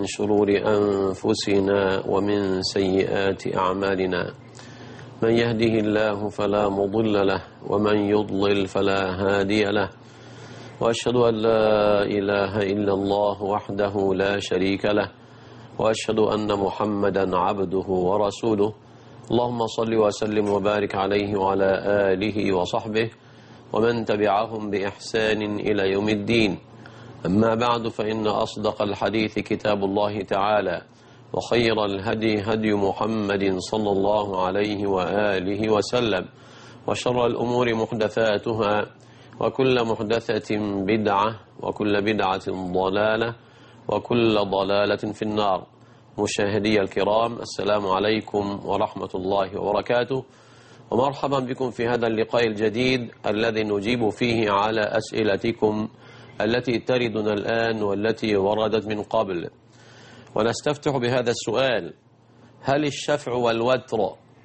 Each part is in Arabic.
من شرور أنفسنا ومن سيئات أعمالنا. من يهده الله فلا مضل له ومن يضلل فلا هادي له، وأشهد أن لا إله إلا الله وحده لا شريك له، وأشهد أن محمدا عبده ورسوله. اللهم صل وسلم وبارك عليه وعلى آله وصحبه ومن تبعهم بإحسان إلى يوم الدين. أما بعد، فإن أصدق الحديث كتاب الله تعالى، وخير الهدي هدي محمد صلى الله عليه وآله وسلم، وشر الأمور محدثاتها، وكل محدثة بدعة، وكل بدعة ضلالة، وكل ضلالة في النار. مشاهدي الكرام، السلام عليكم ورحمة الله وبركاته، ومرحبا بكم في هذا اللقاء الجديد الذي نجيب فيه على أسئلتكم التي تردنا الآن والتي وردت من قبل. ونستفتح بهذا السؤال: هل الشفع والوتر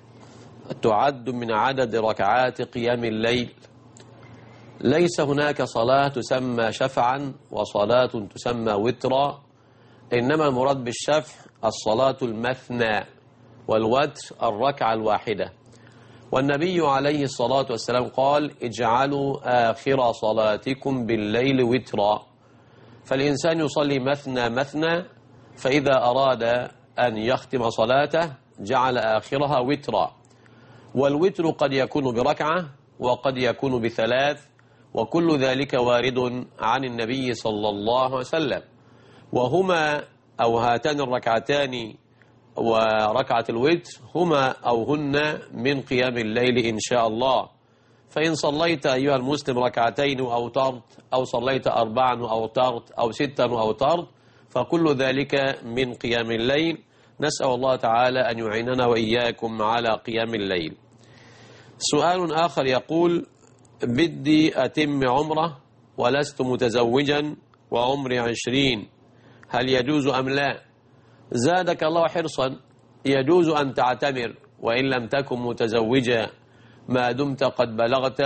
تعد من عدد ركعات قيام الليل؟ ليس هناك صلاة تسمى شفعا وصلاة تسمى وترا، إنما المراد بالشفع الصلاة المثنى، والوتر الركعة الواحدة. والنبي عليه الصلاة والسلام قال: اجعلوا آخر صلاتكم بالليل وترا. فالإنسان يصلي مثنى مثنى، فإذا أراد أن يختم صلاته جعل آخرها وترا. والوتر قد يكون بركعة وقد يكون بثلاث، وكل ذلك وارد عن النبي صلى الله عليه وسلم. وهما أو هاتان الركعتان وركعة الوتر هما أو هن من قيام الليل إن شاء الله. فإن صليت أيها المسلم ركعتين وأوترت، أو صليت أربعا وأوترت، أو ستا وأوترت، فكل ذلك من قيام الليل. نسأل الله تعالى أن يعيننا وإياكم على قيام الليل. سؤال آخر يقول: بدي أتم عمره ولست متزوجا وعمري 20، هل يجوز أم لا؟ زادك الله حرصا، يجوز أن تعتمر وإن لم تكن متزوجا ما دمت قد بلغت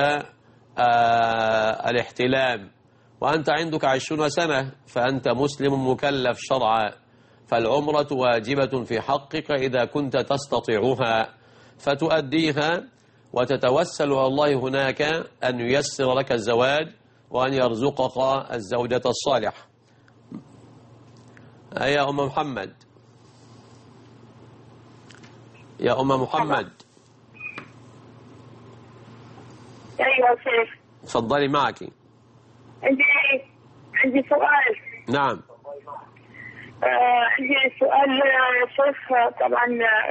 الاحتلام، وأنت عندك 20 سنة، فأنت مسلم مكلف شرعا، فالعمرة واجبة في حقك إذا كنت تستطيعها، فتؤديها وتتوسل على الله هناك أن ييسر لك الزواج وأن يرزقك الزوجة الصالحة. يا أم محمد، يا أم محمد. أيوة شيخ. تفضلي معك. عندي سؤال. نعم. عندي سؤال يا شيخ. طبعا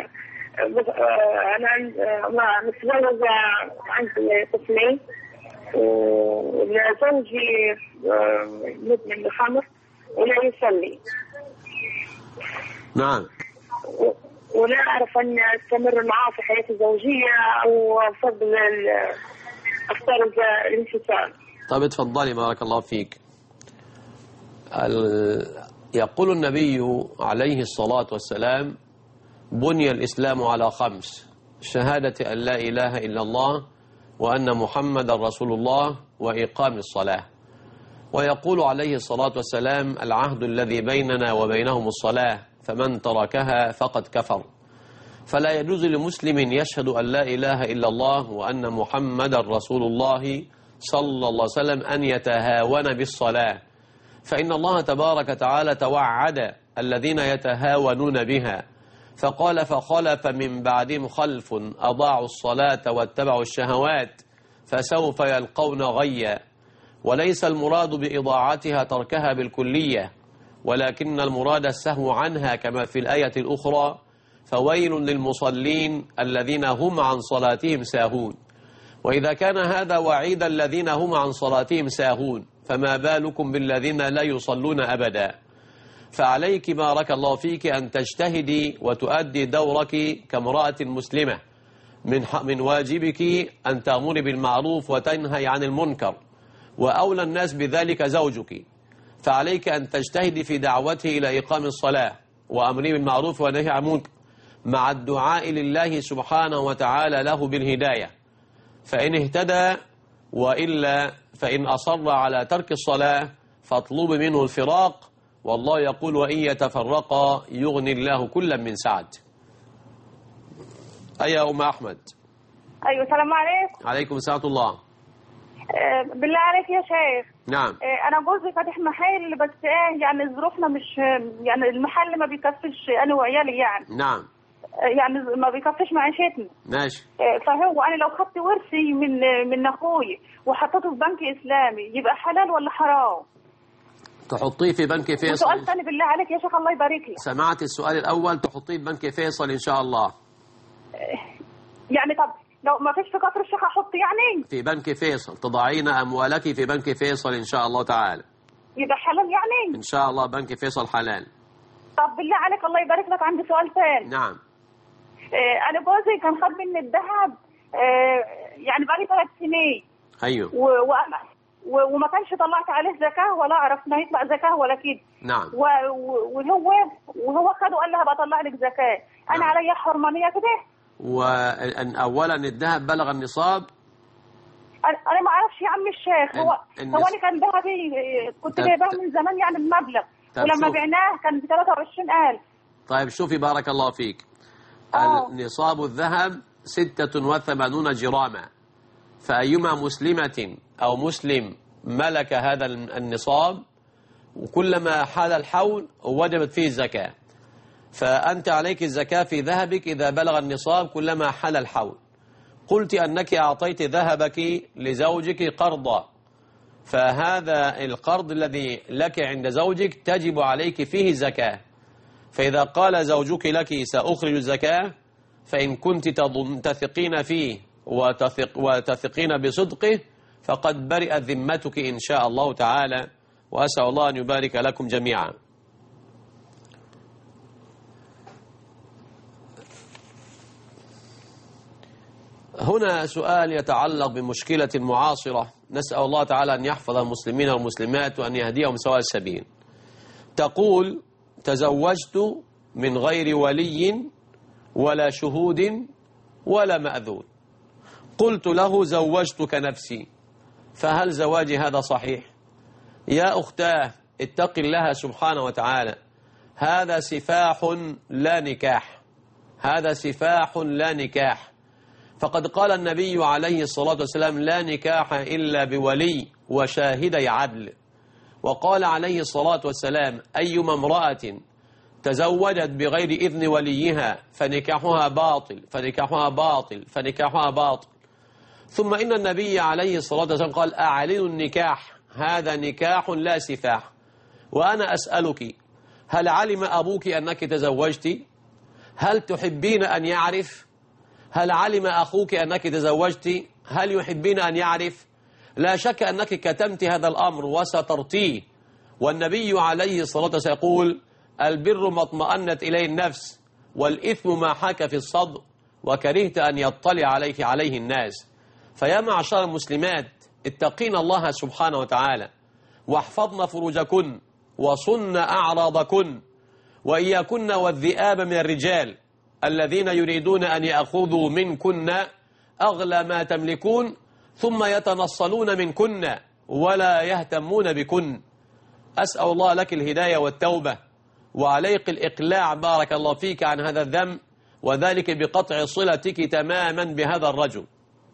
أنا متزوجة، عندي طفلين، وزوجي مدمن الخمر ولا يصلي. نعم. ولا أعرف أن أستمر معاه في حياتي الزوجية أو أفضل أختار الانفصال. طيب تفضلي، بارك الله فيك. يقول النبي عليه الصلاة والسلام: بني الإسلام على 5: شهادة أن لا إله إلا الله وأن محمد رسول الله وإقام الصلاة. ويقول عليه الصلاة والسلام: العهد الذي بيننا وبينهم الصلاة، فمن تركها فقد كفر. فلا يجوز لمسلم يشهد أن لا إله إلا الله وأن محمد رسول الله صلى الله عليه وسلم أن يتهاون بالصلاة، فإن الله تبارك وتعالى توعد الذين يتهاونون بها، فقال: فخلف من بعدهم خلف أضاعوا الصلاة واتبعوا الشهوات فسوف يلقون غيا. وليس المراد بإضاعتها تركها بالكلية، ولكن المراد السهو عنها، كما في الآية الأخرى: فويل للمصلين الذين هم عن صلاتهم ساهون. وإذا كان هذا وعيد الذين هم عن صلاتهم ساهون، فما بالكم بالذين لا يصلون أبدا. فعليك بارك الله فيك أن تجتهدي وتؤدي دورك كامرأة مسلمة. من واجبك أن تأمري بالمعروف وتنهي عن المنكر، وأولى الناس بذلك زوجك، فعليك أن تجتهدي في دعوته إلى إقام الصلاة وأمره بالمعروف ونهي عن المنكر، مع الدعاء لله سبحانه وتعالى له بالهداية. فإن اهتدى، وإلا فإن أصر على ترك الصلاة فاطلب منه الفراق، والله يقول وإن يتفرقا يغني الله كلا من سعته. أيها أم أحمد. ايوه السلام عليكم. عليكم السلام ورحمة الله. بالله عليك يا شيخ. نعم. انا جوزي فاتح محل، بس يعني ظروفنا مش، يعني المحل ما بيكفيش انا وعيالي يعني. نعم. يعني ما بيكفيش معيشتنا. ماشي. فهو انا لو خدت ورثي من اخوي وحطيته في بنك اسلامي يبقى حلال ولا حرام؟ تحطيه في بنك فيصل. سؤال ثاني بالله عليك يا شيخ، الله يبارك لك. سمعت السؤال الأول، تحطيه في بنك فيصل إن شاء الله. يعني طب لو ما فيش في كفر الشيخ احط يعني؟ في بنك فيصل، تضعين أموالك في بنك فيصل إن شاء الله تعالى. يبقى حلال يعني؟ إن شاء الله بنك فيصل حلال. طب بالله عليك الله يبارك لك، عندي سؤال ثاني. نعم. انا جوزي كان خد مني الذهب يعني بقالي 3 سنين. أيوه. وما كانش طلعت عليه زكاة ولا اعرف ما يطلع زكاة ولا كده. نعم. وهو خده قال لها بطلع لك زكاة. انا نعم. عليا حرمانية كده؟ وأن أولا الذهب بلغ النصاب. انا ما اعرفش يا عم الشيخ. هو انا كان ذهبي كنت جايباه من زمان يعني بمبلغ، ولما بعناه كان ب 23,000. طيب شوفي بارك الله فيك. نصاب الذهب 86 جراما، فأيما مسلمة أو مسلم ملك هذا النصاب وكلما حال الحول وجبت فيه الزكاة. فأنت عليك الزكاة في ذهبك إذا بلغ النصاب كلما حال الحول. قلت أنك أعطيت ذهبك لزوجك قرضا، فهذا القرض الذي لك عند زوجك تجب عليك فيه الزكاة. فإذا قال زوجك لك سأخرج الزكاة، فإن كنت تثقين فيه وتثقين بصدقه فقد برئت ذمتك إن شاء الله تعالى، وأسأل الله أن يبارك لكم جميعا. هنا سؤال يتعلق بمشكلة معاصرة، نسأل الله تعالى أن يحفظ المسلمين والمسلمات وأن يهديهم سواء السبيل. تقول: تزوجت من غير ولي ولا شهود ولا مأذون، قلت له زوجتك نفسي، فهل زواجي هذا صحيح؟ يا أختاه اتق الله سبحانه وتعالى، هذا سفاح لا نكاح، هذا سفاح لا نكاح. فقد قال النبي عليه الصلاة والسلام: لا نكاح إلا بولي وشاهدي عدل. وقال عليه الصلاة والسلام: أيما امرأة تزوجت بغير إذن وليها فنكاحها باطل فنكاحها باطل فنكاحها باطل. ثم إن النبي عليه الصلاة والسلام قال: أعلنوا النكاح، هذا نكاح لا سفاح. وأنا أسألك: هل علم أبوك أنك تزوجت؟ هل تحبين أن يعرف؟ هل علم أخوك أنك تزوجت؟ هل يحبين أن يعرف؟ لا شك أنك كتمت هذا الأمر وسترتيه. والنبي عليه الصلاة والسلام يقول: البر ما اطمأنت إليه النفس، والإثم ما حاك في الصدر، وكرهت أن يطلع عليه الناس. فيا معشر المسلمات اتقين الله سبحانه وتعالى، واحفظن فروجكن، وصن أعراضكن، وإياكن والذئاب من الرجال الذين يريدون أن يأخذوا منكن أغلى ما تملكون ثم يتنصلون منكن ولا يهتمون بكن. أسأل الله لك الهداية والتوبة، وعليك الإقلاع بارك الله فيك عن هذا الذنب، وذلك بقطع صلتك تماما بهذا الرجل.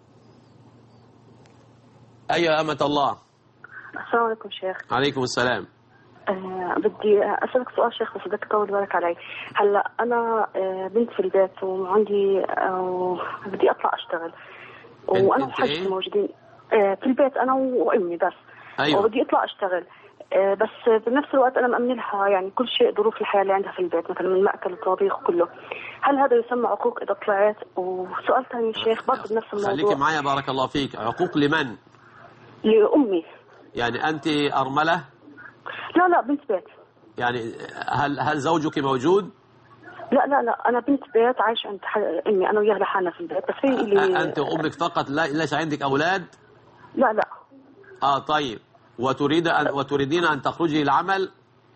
أيها أمة الله. السلام عليكم شيخ. عليكم السلام. بدي أسألك سؤال شيخ، بس بدك تطول بالك علي. هلا أنا بنت في البيت وعندي بدي أطلع أشتغل، وأنا وحجتي موجودين في البيت أنا وأمي بس. أيوة. وبدي أطلع أشتغل، بس بنفس الوقت أنا مأمن لها يعني كل شيء، ظروف الحياة اللي عندها في البيت، مثلا من مأكل وطبيخ وكله. هل هذا يسمى عقوق إذا طلعت؟ وسؤال ثاني شيخ برضه بنفس الموضوع. خليكي معايا بارك الله فيك. عقوق لمن؟ لأمي. يعني أنت أرملة؟ لا بنت بيت. يعني هل زوجك موجود؟ لا أنا بنت بيت عايشة عند أمي، أنا وياها لحالنا في البيت، بس في اللي أنت وأمك فقط؟ ليس عندك أولاد؟ لا. طيب. وتريدين أن تخرجي للعمل؟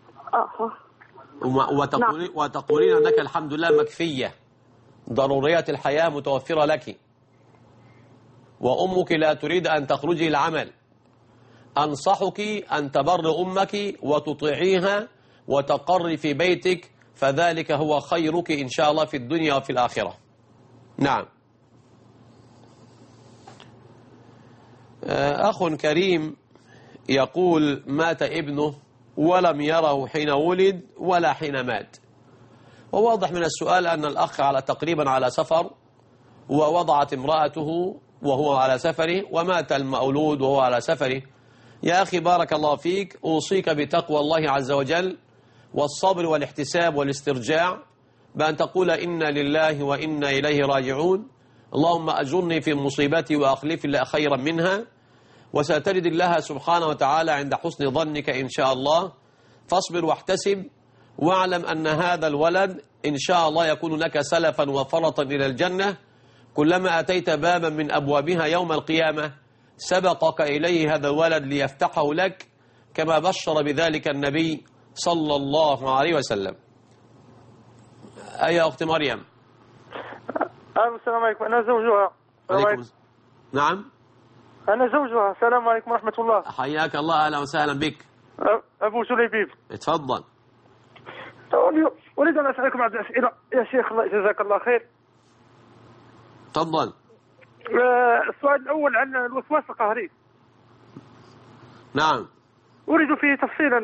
وتقولين أنك الحمد لله مكفية، ضروريات الحياة متوفرة لك، وأمك لا تريد أن تخرجي للعمل. أنصحك أن تبر أمك وتطيعيها وتقر في بيتك، فذلك هو خيرك إن شاء الله في الدنيا وفي الآخرة. نعم. أخ كريم يقول: مات ابنه ولم يره حين ولد ولا حين مات. وواضح من السؤال أن الأخ تقريبا على سفر، ووضعت امرأته وهو على سفره، ومات المولود وهو على سفره. يا أخي بارك الله فيك، أوصيك بتقوى الله عز وجل والصبر والاحتساب والاسترجاع، بأن تقول إنا لله وإنا إليه راجعون، اللهم أجرني في مصيبتي وأخلف لي خيرا منها، وستجد الله سبحانه وتعالى عند حسن ظنك إن شاء الله. فاصبر واحتسب، واعلم أن هذا الولد إن شاء الله يكون لك سلفا وفرطا إلى الجنة. كلما أتيت بابا من أبوابها يوم القيامة سبقك إليه هذا الولد ليفتحه لك، كما بشر بذلك النبي صلى الله عليه وسلم. أي أخت مريم. السلام عليكم. أنا زوجها. نعم. أنا زوجها. السلام عليكم ورحمة الله. حياك الله، أهلا وسهلا بك. أبو سليبيب. اتفضل. أريد أن أسألكم بعض الأسئلة يا شيخ، الله جزاك الله خير. تفضل. السؤال الأول عن الوسواس القهري. نعم. أريد فيه تفصيلا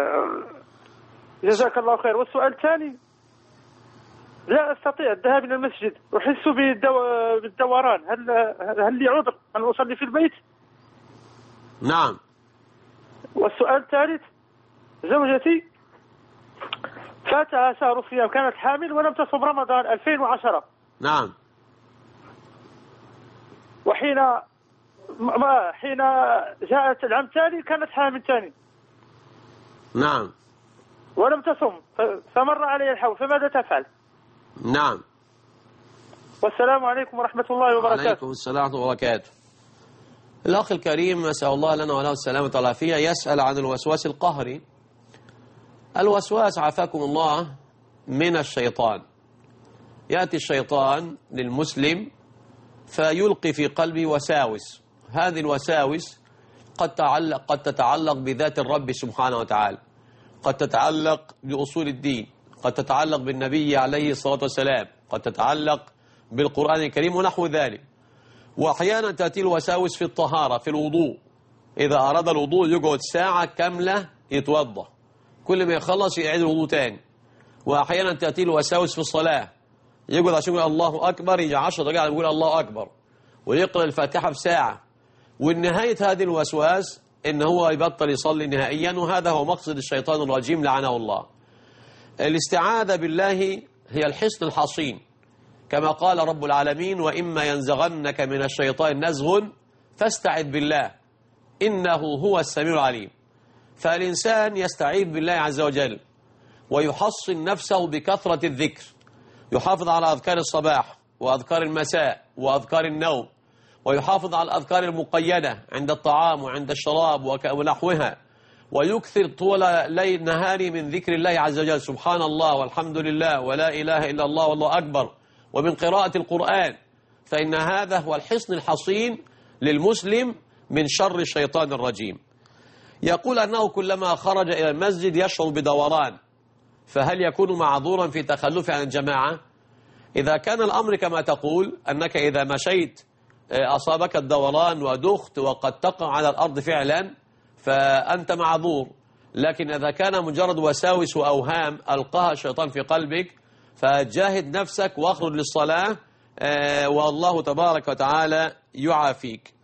جزاك الله خير. والسؤال الثاني: لا أستطيع الذهاب إلى المسجد، أحس بالدوران، هل لي عذر أن أصلي في البيت؟ نعم. والسؤال الثالث: زوجتي فاتها شهر الصيام، كانت حامل ولم تصم رمضان 2010. نعم. وحين حين جاءت العام التالي كانت حامل ثاني. نعم. ولم تصم، فمر علي الحول، فماذا تفعل؟ نعم. والسلام عليكم ورحمة الله وبركاته. وعليكم السلام ورحمة الله وبركاته. الأخ الكريم نسأل الله لنا وله السلامة والعافية يسأل عن الوسواس القهري. الوسواس عافاكم الله من الشيطان. يأتي الشيطان للمسلم فيلقي في قلبه وساوس. هذه الوساوس قد تتعلق بذات الرب سبحانه وتعالى، قد تتعلق بأصول الدين، قد تتعلق بالنبي عليه الصلاة والسلام، قد تتعلق بالقرآن الكريم ونحو ذلك. وأحيانا تأتي الوساوس في الطهارة، في الوضوء، إذا أراد الوضوء يقعد ساعة كاملة يتوضأ، كل ما يخلص يعيد الوضوء تاني. وأحيانا تأتي الوساوس في الصلاة، يقعد عشان يقول الله أكبر، يجي 10 دقائق يقول الله أكبر، ويقرأ الفاتحة بساعة. والنهاية هذه الوسواس إن هو يبطل يصلي نهائيا، وهذا هو مقصد الشيطان الرجيم لعنه الله. الاستعاذة بالله هي الحصن الحصين، كما قال رب العالمين: وإما ينزغنك من الشيطان نزغ فاستعذ بالله إنه هو السميع العليم. فالإنسان يستعيذ بالله عز وجل ويحصن نفسه بكثرة الذكر، يحافظ على أذكار الصباح وأذكار المساء وأذكار النوم، ويحافظ على الأذكار المقيدة عند الطعام وعند الشراب ونحوها، ويكثر طول ليل نهاري من ذكر الله عز وجل، سبحان الله والحمد لله ولا إله إلا الله والله أكبر، ومن قراءة القرآن. فإن هذا هو الحصن الحصين للمسلم من شر الشيطان الرجيم. يقول أنه كلما خرج إلى المسجد يشعر بدوران، فهل يكون معذورا في تخلفه عن الجماعة؟ إذا كان الأمر كما تقول أنك إذا مشيت أصابك الدوران ودخت وقد تقع على الأرض فعلا فأنت معذور. لكن إذا كان مجرد وساوس وأوهام ألقاها الشيطان في قلبك فجاهد نفسك واخرج للصلاة، والله تبارك وتعالى يعافيك.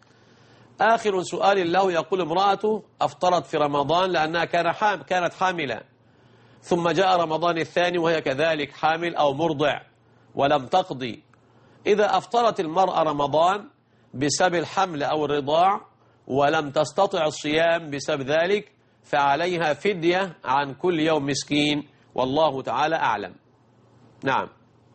آخر سؤال له، يقول: امرأته أفطرت في رمضان لأنها كانت حاملة، ثم جاء رمضان الثاني وهي كذلك حامل أو مرضع ولم تقضي. إذا أفطرت المرأة رمضان بسبب الحمل أو الرضاع ولم تستطع الصيام بسبب ذلك فعليها فدية عن كل يوم مسكين، والله تعالى أعلم. نعم.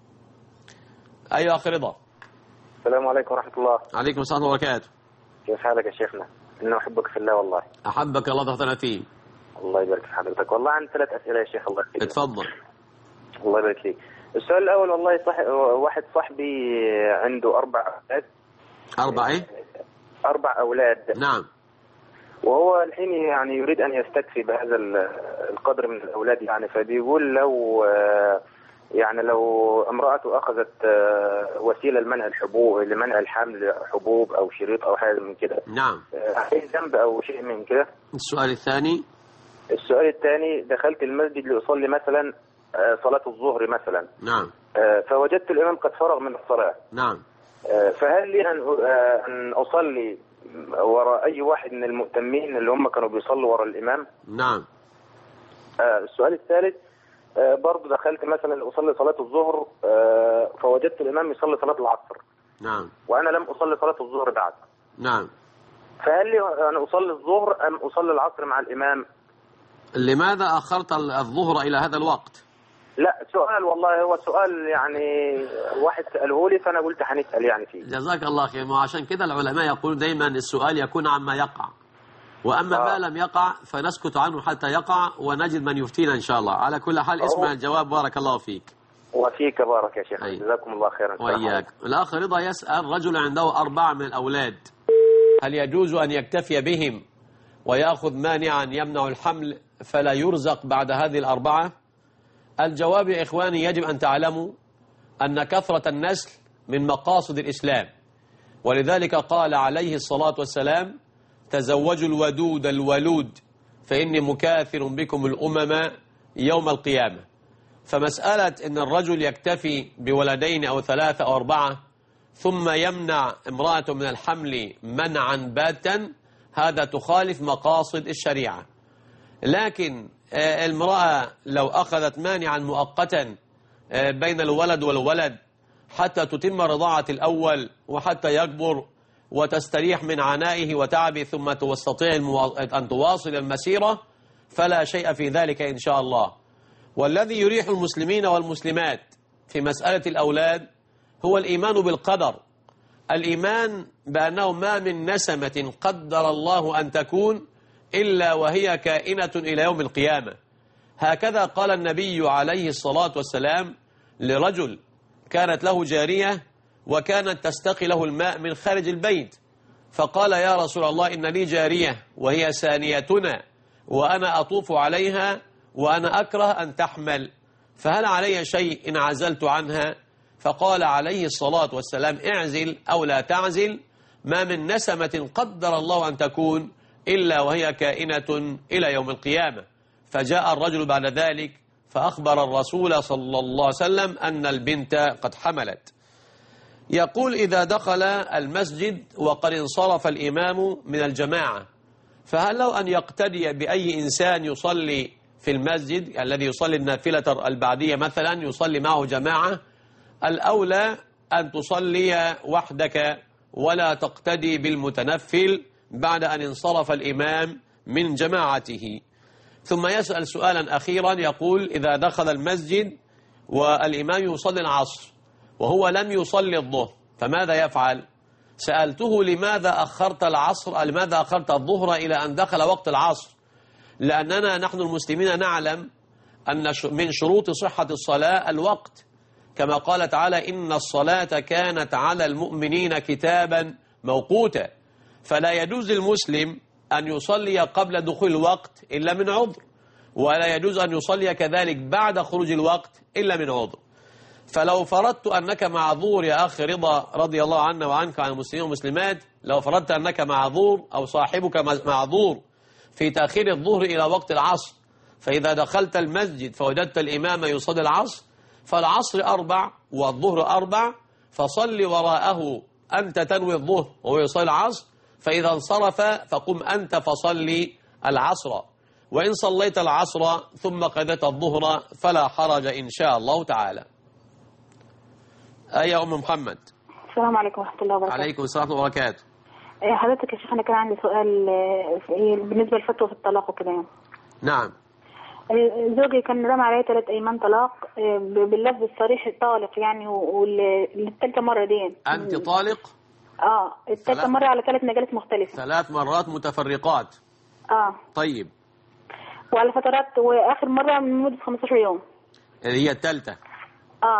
أيها أخ رضا. السلام عليكم ورحمة الله. عليكم السلام وبركاته. كيف حالك يا شيخنا؟ إنه أحبك في الله والله. أحبك الله ضغطنا فيه. الله يبارك في حضرتك. والله عندي 3 أسئلة يا شيخ. الله يخليك. اتفضل. الله يبارك فيك. السؤال الأول، والله واحد صاحبي عنده 4 أولاد. 4 إيه؟ 4 أولاد. نعم. وهو الحين يعني يريد أن يستكفي بهذا القدر من الأولاد يعني، فبيقول لو يعني لو امرأته أخذت وسيلة لمنع الحبوب، لمنع الحمل، حبوب أو شريط أو حاجة من كده، نعم، عليه ذنب أو شيء من كده؟ السؤال الثاني. السؤال الثاني، دخلت المسجد لأصلي مثلا صلاة الظهر مثلا. نعم. فوجدت الإمام قد فرغ من الصلاة. نعم. فهل لي أن أصلي وراء أي واحد من المؤتمين اللي هم كانوا بيصلوا وراء الإمام؟ نعم. السؤال الثالث، برضه دخلت مثلا أصلي صلاة الظهر، فوجدت الإمام يصلي صلاة العصر. نعم. وأنا لم أصلي صلاة الظهر بعد. نعم. فهل لي أن أصلي الظهر أم أصلي العصر مع الإمام؟ لماذا أخرت الظهر إلى هذا الوقت؟ لا سؤال، والله هو سؤال يعني واحد سأله لي فأنا قلت هنسأل يعني فيه. جزاك الله خير. وعشان كده العلماء يقولون دايما السؤال يكون عما يقع، وأما ما لم يقع فنسكت عنه حتى يقع ونجد من يفتينا إن شاء الله. على كل حال اسمع الجواب. بارك الله فيك. وفيك بارك يا شيخ. جزاكم الله خيرا. وإياك. الأخ رضا يسأل: رجل عنده 4 من الأولاد، هل يجوز أن يكتفي بهم ويأخذ مانعا يمنع الحمل فلا يرزق بعد هذه 4؟ الجواب يا إخواني، يجب أن تعلموا أن كثرة النسل من مقاصد الإسلام، ولذلك قال عليه الصلاة والسلام: تزوجوا الودود الولود فإني مكاثر بكم الأمم يوم القيامة. فمسألة أن الرجل يكتفي بولدين أو 3 أو 4 ثم يمنع امرأة من الحمل منعا باتا، هذا تخالف مقاصد الشريعة. لكن المرأة لو أخذت مانعا مؤقتا بين الولد والولد حتى تتم رضاعة الأول وحتى يكبر وتستريح من عنائه وتعبه ثم تستطيع أن تواصل المسيرة، فلا شيء في ذلك إن شاء الله. والذي يريح المسلمين والمسلمات في مسألة الأولاد هو الإيمان بالقدر، الإيمان بأنه ما من نسمة قدر الله أن تكون إلا وهي كائنة إلى يوم القيامة. هكذا قال النبي عليه الصلاة والسلام لرجل كانت له جارية وكانت تستقي له الماء من خارج البيت، فقال: يا رسول الله، إن لي جارية وهي سانيتنا وأنا أطوف عليها وأنا أكره أن تحمل، فهل علي شيء إن عزلت عنها؟ فقال عليه الصلاة والسلام: اعزل أو لا تعزل، ما من نسمة قدر الله أن تكون إلا وهي كائنة إلى يوم القيامة. فجاء الرجل بعد ذلك فأخبر الرسول صلى الله عليه وسلم أن البنت قد حملت. يقول: إذا دخل المسجد وقد انصرف الإمام من الجماعة، فهل له أن يقتدي بأي إنسان يصلي في المسجد الذي يصلي النافلة البعدية مثلا، يصلي معه جماعة؟ الأولى أن تصلي وحدك ولا تقتدي بالمتنفل بعد أن انصرف الإمام من جماعته. ثم يسأل سؤالا أخيرا، يقول: إذا دخل المسجد والإمام يصلي العصر وهو لم يصلي الظهر فماذا يفعل؟ سألته: لماذا أخرت العصر، لماذا أخرت الظهر إلى أن دخل وقت العصر؟ لأننا نحن المسلمين نعلم أن من شروط صحة الصلاة الوقت، كما قال تعالى: إن الصلاة كانت على المؤمنين كتابا موقوتا. فلا يجوز للمسلم أن يصلي قبل دخول الوقت إلا من عذر، ولا يجوز أن يصلي كذلك بعد خروج الوقت إلا من عذر. فلو فرضت أنك معذور يا أخي رضا رضي الله عنا وعنك عن المسلمين والمسلمات، لو فرضت أنك معذور أو صاحبك معذور في تأخير الظهر إلى وقت العصر، فإذا دخلت المسجد فوجدت الإمام يصلي العصر، فالعصر 4 والظهر 4، فصل وراءه أنت تنوي الظهر وهو يصلي العصر، فإذا انصرف فقم أنت فصلي العصر، وإن صليت العصر ثم قضيت الظهر فلا حرج إن شاء الله تعالى. أي أم محمد. السلام عليكم ورحمة الله وبركاته. عليكم السلام ورحمة الله وبركاته. حضرتك يا شيخ، أنا كان عندي سؤال بالنسبة للفتوى في الطلاق وكده يعني. نعم. زوجي كان رمى علي 3 أيمان طلاق باللفظ الصريح الطالق يعني، والثالثة مرة دي. أنت طالق؟ الثالثة مرة على 3 مجالس مختلفة. 3 مرات متفرقات. طيب. وعلى فترات، وآخر مرة من مدة 15 يوم. هي الثالثة.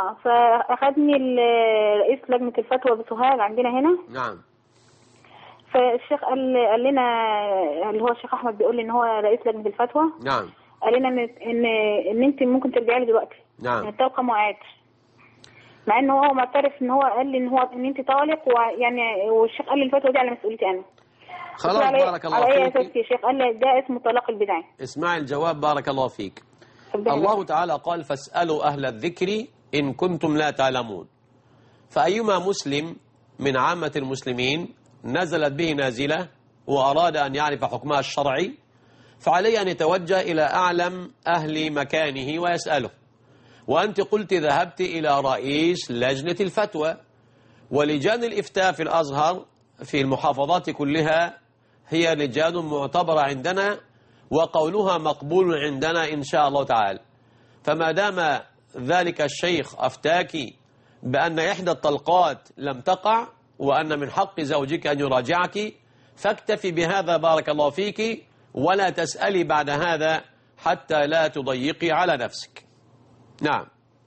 فأخذني رئيس لجنة الفتوى بسوهاج عندنا هنا. نعم. فالشيخ قال لنا، اللي هو الشيخ احمد بيقول لي ان هو رئيس لجنه الفتوى. نعم. قال لنا ان انت ممكن ترجعي لي دلوقتي. نعم. الطلقه معاد، مع ان هو معترف ان هو قال لي ان انت طالق، ويعني والشيخ قال لي الفتوى دي على مسؤوليتي انا. خلاص بارك الله فيك. على اي اساس يا شيخ؟ قال لي ده اسمه طلاق البدعي. اسمعي الجواب بارك الله فيك. الله تعالى قال فاسألوا أهل الذكر إن كنتم لا تعلمون. فأيما مسلم من عامة المسلمين نزلت به نازلة وأراد أن يعرف حكمها الشرعي فعليه أن يتوجه إلى أعلم أهل مكانه ويسأله. وأنت قلت ذهبت إلى رئيس لجنة الفتوى، ولجان الإفتاء في الأزهر في المحافظات كلها هي لجان معتبرة عندنا وقولها مقبول عندنا إن شاء الله تعالى. فما دام ذلك الشيخ أفتاك بأن إحدى الطلقات لم تقع وأن من حق زوجك أن يراجعك فاكتفي بهذا بارك الله فيك، ولا تسألي بعد هذا حتى لا تضيقي على نفسك. نعم.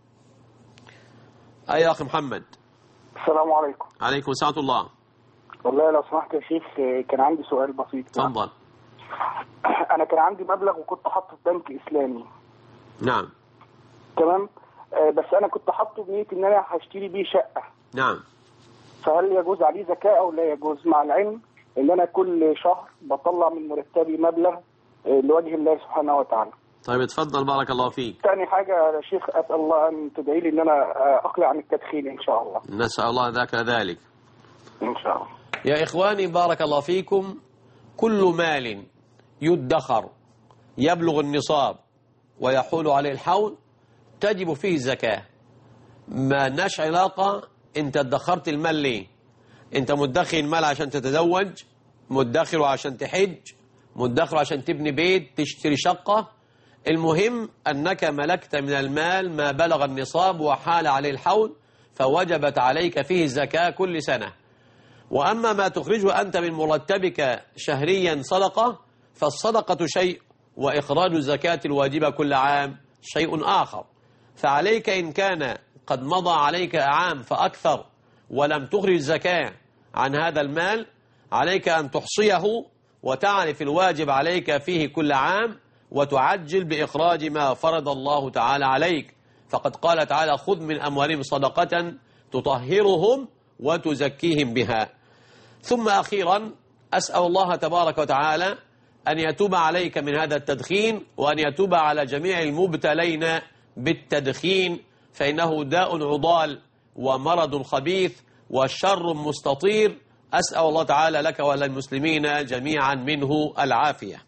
أي أخي محمد. السلام عليكم. عليكم السلام الله. والله لو سمحت يا شيخ كان عندي سؤال بسيط. تفضل. أنا كان عندي مبلغ وكنت حاطه في بنك إسلامي. نعم. تمام. بس أنا كنت حاطه بنية إن أنا هشتري بيه شقة. نعم. فهل يجوز عليه زكاة أو لا يجوز، مع العلم إن أنا كل شهر بطلع من مرتبي مبلغ لوجه الله سبحانه وتعالى. طيب اتفضل بارك الله فيك. ثاني حاجة يا شيخ أسأل الله أن تدعي لي إن أنا أقلع عن التدخين إن شاء الله. نسأل الله ذاك ذلك إن شاء الله. يا إخواني بارك الله فيكم، كل مال يدخر يبلغ النصاب ويحول عليه الحول تجب فيه الزكاة. ما لناش علاقة انت ادخرت المال ليه. انت مدخر المال عشان تتزوج، مدخر عشان تحج، مدخر عشان تبني بيت، تشتري شقة. المهم أنك ملكت من المال ما بلغ النصاب وحال عليه الحول فوجبت عليك فيه الزكاة كل سنة. وأما ما تخرجه أنت من مرتبك شهريا صدقة فالصدقة شيء، وإخراج الزكاة الواجبة كل عام شيء آخر. فعليك إن كان قد مضى عليك عام فأكثر ولم تخرج الزكاة عن هذا المال، عليك أن تحصيه وتعرف الواجب عليك فيه كل عام وتعجل بإخراج ما فرض الله تعالى عليك. فقد قال تعالى خذ من أموالهم صدقة تطهرهم وتزكيهم بها. ثم أخيرا أسأل الله تبارك وتعالى أن يتوب عليك من هذا التدخين، وأن يتوب على جميع المبتلين بالتدخين، فإنه داء عضال ومرض خبيث وشر مستطير. أسأل الله تعالى لك وللمسلمين جميعا منه العافية.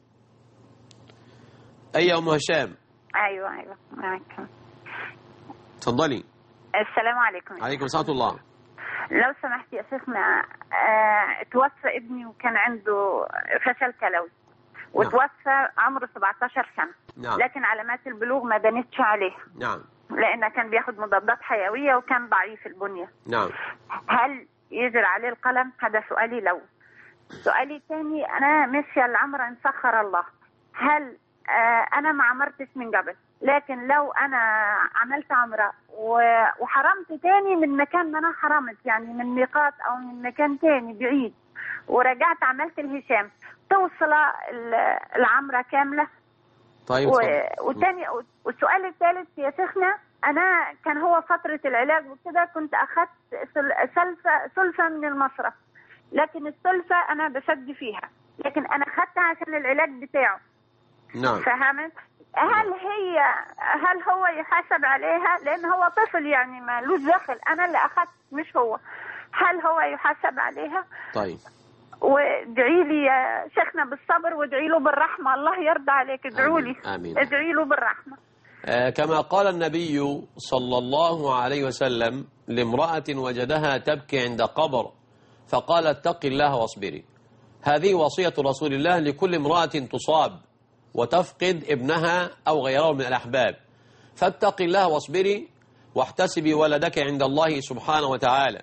أي أم هشام. أيوة معك. تفضلي. السلام عليكم. عليكم السلام الله. لو سمحت يا شيخنا، توفى ابني وكان عنده فشل كلوي وتوفى عمره 17 سنة. نعم. لكن علامات البلوغ ما بنتش عليه. نعم. لأنه كان بياخد مضادات حيوية وكان ضعيف البنية. نعم. هل يجري عليه القلم؟ هذا سؤالي. لو سؤالي الثاني، أنا ماشية العمرة إن سخر الله، هل أنا ما عمرتش من قبل، لكن لو أنا عملت عمرة وحرمت تاني من مكان ما أنا حرمت، يعني من ميقات أو من مكان تاني بعيد، ورجعت عملت الهشام، توصل العمرة كاملة؟ طيب. والسؤال الثالث يا شيخنا، أنا كان هو فترة العلاج وكده كنت أخذت سلفة من المصرف، لكن السلفة أنا بشد فيها، لكن أنا أخذتها عشان العلاج بتاعه. نعم. فهمت؟ هل هو يحاسب عليها؟ لأن هو طفل يعني ما لوش دخل، أنا اللي أخذت مش هو. هل هو يحاسب عليها؟ طيب. وادعي لي يا شيخنا بالصبر، وادعي له بالرحمة، الله يرضى عليك، ادعوا لي. آمين. ادعي له بالرحمة. كما قال النبي صلى الله عليه وسلم لامرأة وجدها تبكي عند قبر فقال اتق الله واصبري. هذه وصية رسول الله لكل امرأة تصاب وتفقد ابنها أو غيره من الأحباب، فاتق الله واصبري واحتسبي ولدك عند الله سبحانه وتعالى.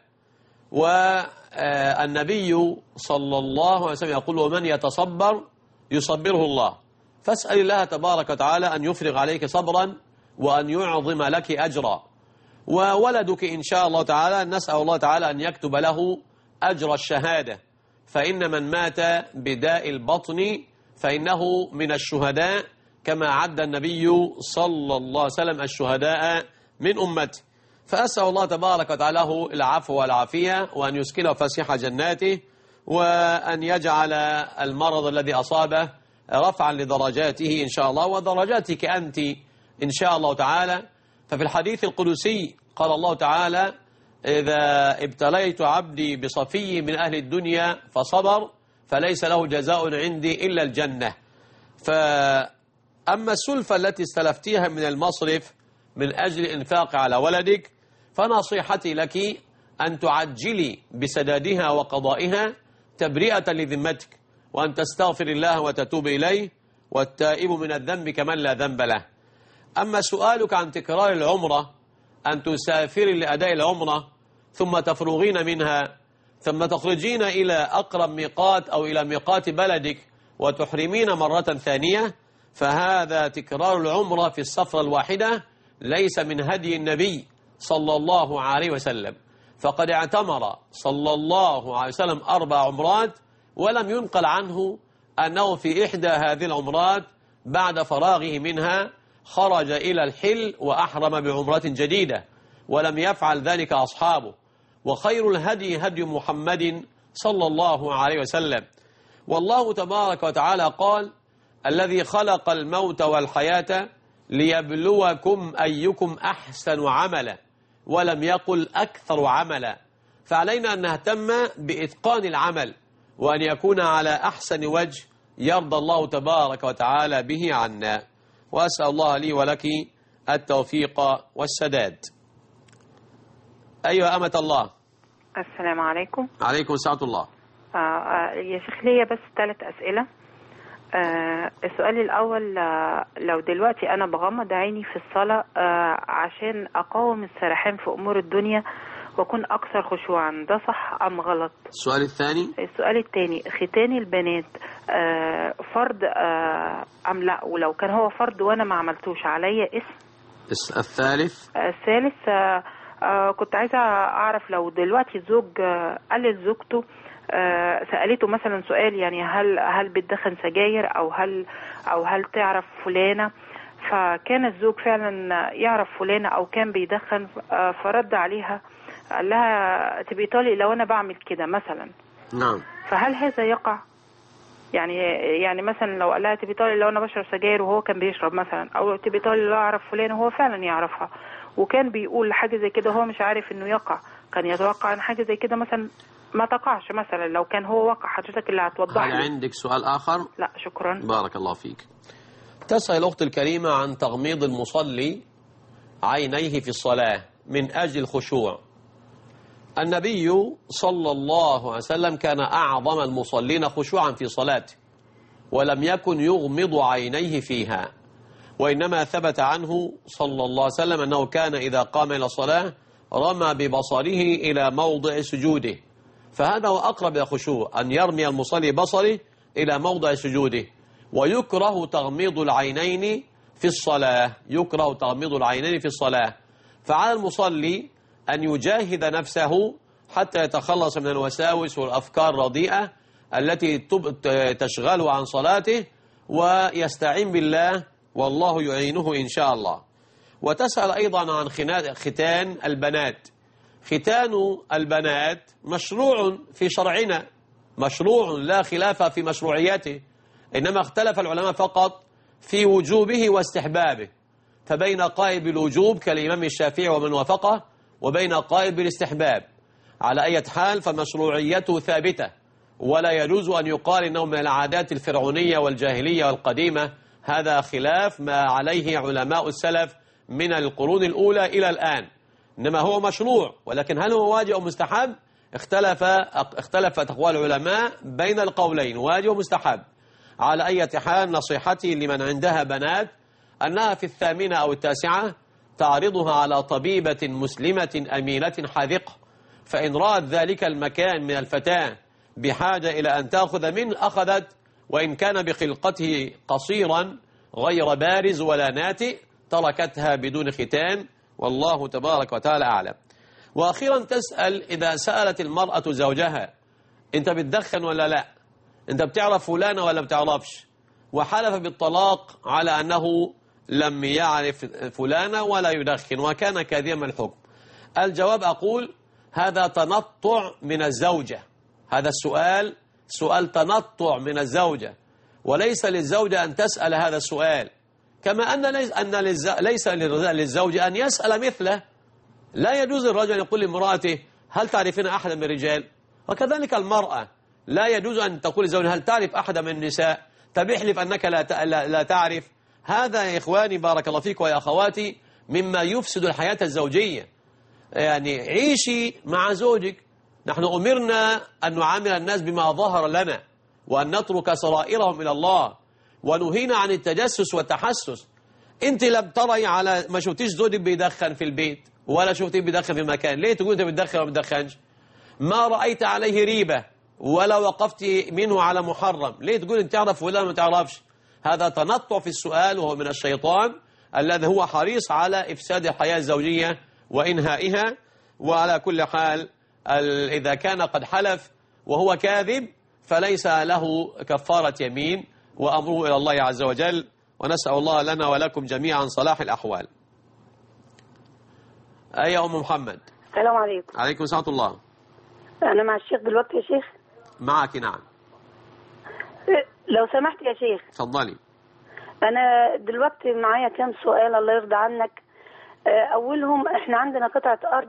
والنبي صلى الله عليه وسلم يقول ومن يتصبر يصبره الله. فاسأل الله تبارك وتعالى أن يفرغ عليك صبرا وأن يعظم لك أجرا. وولدك إن شاء الله تعالى نسأل الله تعالى أن يكتب له أجر الشهادة، فإن من مات بداء البطن فإنه من الشهداء، كما عد النبي صلى الله عليه وسلم الشهداء من أمته. فأسأل الله تبارك وتعالى العفو والعافية، وأن يسكنه فسيح جناته، وأن يجعل المرض الذي أصابه رفعا لدرجاته إن شاء الله ودرجاتك أنت إن شاء الله تعالى. ففي الحديث القدسي قال الله تعالى: إذا ابتليت عبدي بصفي من أهل الدنيا فصبر فليس له جزاء عندي إلا الجنة. فأما السلفة التي استلفتيها من المصرف من أجل الإنفاق على ولدك، فنصيحتي لك أن تعجلي بسدادها وقضائها تبرئة لذمتك، وأن تستغفر الله وتتوب إليه، والتائب من الذنب كمن لا ذنب له. أما سؤالك عن تكرار العمرة، أن تسافري لأداء العمرة ثم تفرغين منها ثم تخرجين إلى أقرب ميقات أو إلى ميقات بلدك وتحرمين مرة ثانية، فهذا تكرار العمرة في السفرة الواحدة ليس من هدي النبي صلى الله عليه وسلم. فقد اعتمر صلى الله عليه وسلم 4 عمرات، ولم ينقل عنه أنه في إحدى هذه العمرات بعد فراغه منها خرج إلى الحل وأحرم بعمرة جديدة، ولم يفعل ذلك أصحابه. وخير الهدي هدي محمد صلى الله عليه وسلم. والله تبارك وتعالى قال: الذي خلق الموت والحياة ليبلوكم أيكم أحسن عملا، ولم يقل أكثر عملا. فعلينا أن نهتم بإتقان العمل، وأن يكون على أحسن وجه يرضى الله تبارك وتعالى به عنا. وأسأل الله لي ولك التوفيق والسداد. أيها أمة الله. السلام عليكم. عليكم السلام الله. يا شيخ ليا بس 3 أسئلة. السؤال الأول، لو دلوقتي أنا بغمض عيني في الصلاة عشان أقاوم السرحان في أمور الدنيا وأكون أكثر خشوعا، ده صح أم غلط؟ السؤال الثاني. السؤال الثاني، ختان البنات فرض أم لا؟ ولو كان هو فرض وأنا ما عملتوش عليا اسم؟ الثالث. الثالث كنت عايزة أعرف لو دلوقتي الزوج قال لزوجته سألته مثلا سؤال، يعني هل بتدخن سجاير أو هل تعرف فلانة، فكان الزوج فعلا يعرف فلانة أو كان بيدخن، فرد عليها قال لها تبقي طالق لو أنا بعمل كده مثلا. نعم. فهل هذا يقع؟ يعني مثلا لو قال لها تبقي طالق لو أنا بشرب سجاير وهو كان بيشرب مثلا، أو تبقي طالق لو أعرف فلانة وهو فعلا يعرفها، وكان بيقول حاجة زي كده هو مش عارف إنه يقع، كان يتوقع أن حاجة زي كده مثلا ما تقعش مثلا لو كان هو وقع؟ حضرتك اللي هتوضح لي. هل عندك سؤال آخر؟ لا شكرا. بارك الله فيك. تسأل الأخت الكريمة عن تغميض المصلي عينيه في الصلاة من أجل الخشوع. النبي صلى الله عليه وسلم كان أعظم المصلين خشوعا في صلاته، ولم يكن يغمض عينيه فيها، وإنما ثبت عنه صلى الله عليه وسلم أنه كان إذا قام إلى الصلاة رمى ببصره إلى موضع سجوده، فهذا هو أقرب إلى الخشوع، أن يرمي المصلي بصره إلى موضع سجوده. ويكره تغميض العينين في الصلاة، يكره تغميض العينين في الصلاة. فعلى المصلي أن يجاهد نفسه حتى يتخلص من الوساوس والأفكار الرديئة التي تشغله عن صلاته، ويستعين بالله والله يعينه إن شاء الله. وتسأل أيضا عن ختان البنات. ختان البنات مشروع في شرعنا، مشروع لا خلاف في مشروعيته، إنما اختلف العلماء فقط في وجوبه واستحبابه، فبين قائل بالوجوب كالإمام الشافعي ومن وافقه، وبين قائل بالاستحباب. على أي حال فمشروعيته ثابتة، ولا يجوز أن يقال إنه من العادات الفرعونية والجاهلية والقديمة، هذا خلاف ما عليه علماء السلف من القرون الأولى إلى الآن، إنما هو مشروع. ولكن هل هو واجب أو مستحب؟ اختلفت أقوال العلماء بين القولين، واجب ومستحب. على أي حال نصيحتي لمن عندها بنات أنها في 8 أو 9 تعرضها على طبيبة مسلمة أمينة حاذقة، فإن رأت ذلك المكان من الفتاة بحاجة إلى أن تأخذ منه أخذت، وإن كان بخلقته قصيرا غير بارز ولا ناتئ تركتها بدون ختان، والله تبارك وتعالى أعلم. وأخيرا تسأل إذا سألت المرأة زوجها أنت بتدخن ولا لا؟ أنت بتعرف فلانة ولا بتعرفش؟ وحلف بالطلاق على أنه لم يعرف فلانة ولا يدخن وكان كاذبا الحكم. الجواب أقول هذا تنطع من الزوجة، هذا السؤال سؤال تنطع من الزوجة، وليس للزوجة أن تسأل هذا السؤال، كما أن ليس للزوج أن يسأل مثله. لا يجوز الرجل أن يقول لامرأته هل تعرفين أحدا من الرجال؟ وكذلك المرأة لا يجوز أن تقول لزوجها هل تعرف أحدا من النساء؟ تحلف أنك لا تعرف. هذا يا إخواني بارك الله فيك ويا أخواتي مما يفسد الحياة الزوجية. يعني عيشي مع زوجك. نحن أمرنا أن نعامل الناس بما ظهر لنا وأن نترك سرائرهم إلى الله، ونهينا عن التجسس والتحسس. أنت لم تري على ما شفتيش زوجك بيدخن في البيت ولا شفتيه بيدخن في مكان، ليه تقول أنت بتدخن ولا ما بتدخنش؟ ما رأيت عليه ريبة ولا وقفت منه على محرم، ليه تقول أنت تعرف ولا ما تعرفش؟ هذا تنطع في السؤال وهو من الشيطان الذي هو حريص على إفساد الحياة الزوجية وإنهائها. وعلى كل حال إذا كان قد حلف وهو كاذب فليس له كفارة يمين وأمره إلى الله عز وجل، ونسأل الله لنا ولكم جميعا صلاح الأحوال. أي أم محمد. السلام عليكم. عليكم السلام ورحمة الله. أنا مع الشيخ دلوقتي يا شيخ. معك نعم. لو سمحت يا شيخ. تفضلي. أنا دلوقتي معايا كام سؤال الله يرضى عنك. أولهم إحنا عندنا قطعة أرض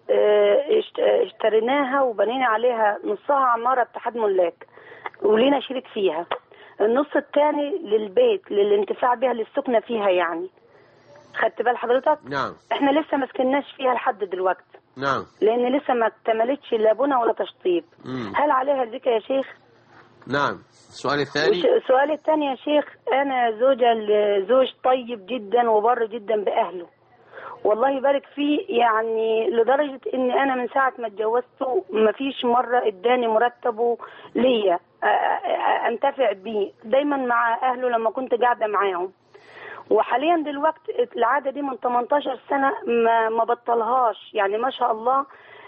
اشتريناها وبنينا عليها نصها عمارة اتحاد ملاك ولينا شريك فيها، النص الثاني للبيت للانتفاع بها للسكنة فيها يعني. خدت بال حضرتك؟ نعم. احنا لسه ما سكناش فيها لحد دلوقتي. نعم. لأن لسه ما اكتملتش لا بنى ولا تشطيب. هل عليها الزكاة يا شيخ؟ نعم. السؤال الثاني. السؤال الثاني يا شيخ، أنا زوج طيب جدا وبر جدا بأهله، والله يبارك فيه، يعني لدرجة ان انا من ساعة ما اتجوزته ما فيش مرة اداني مرتبه ليا انتفع بيه، دايما مع اهله لما كنت قاعدة معاهم. وحاليا دلوقتي العادة دي من 18 سنة ما بطلهاش، يعني ما شاء الله.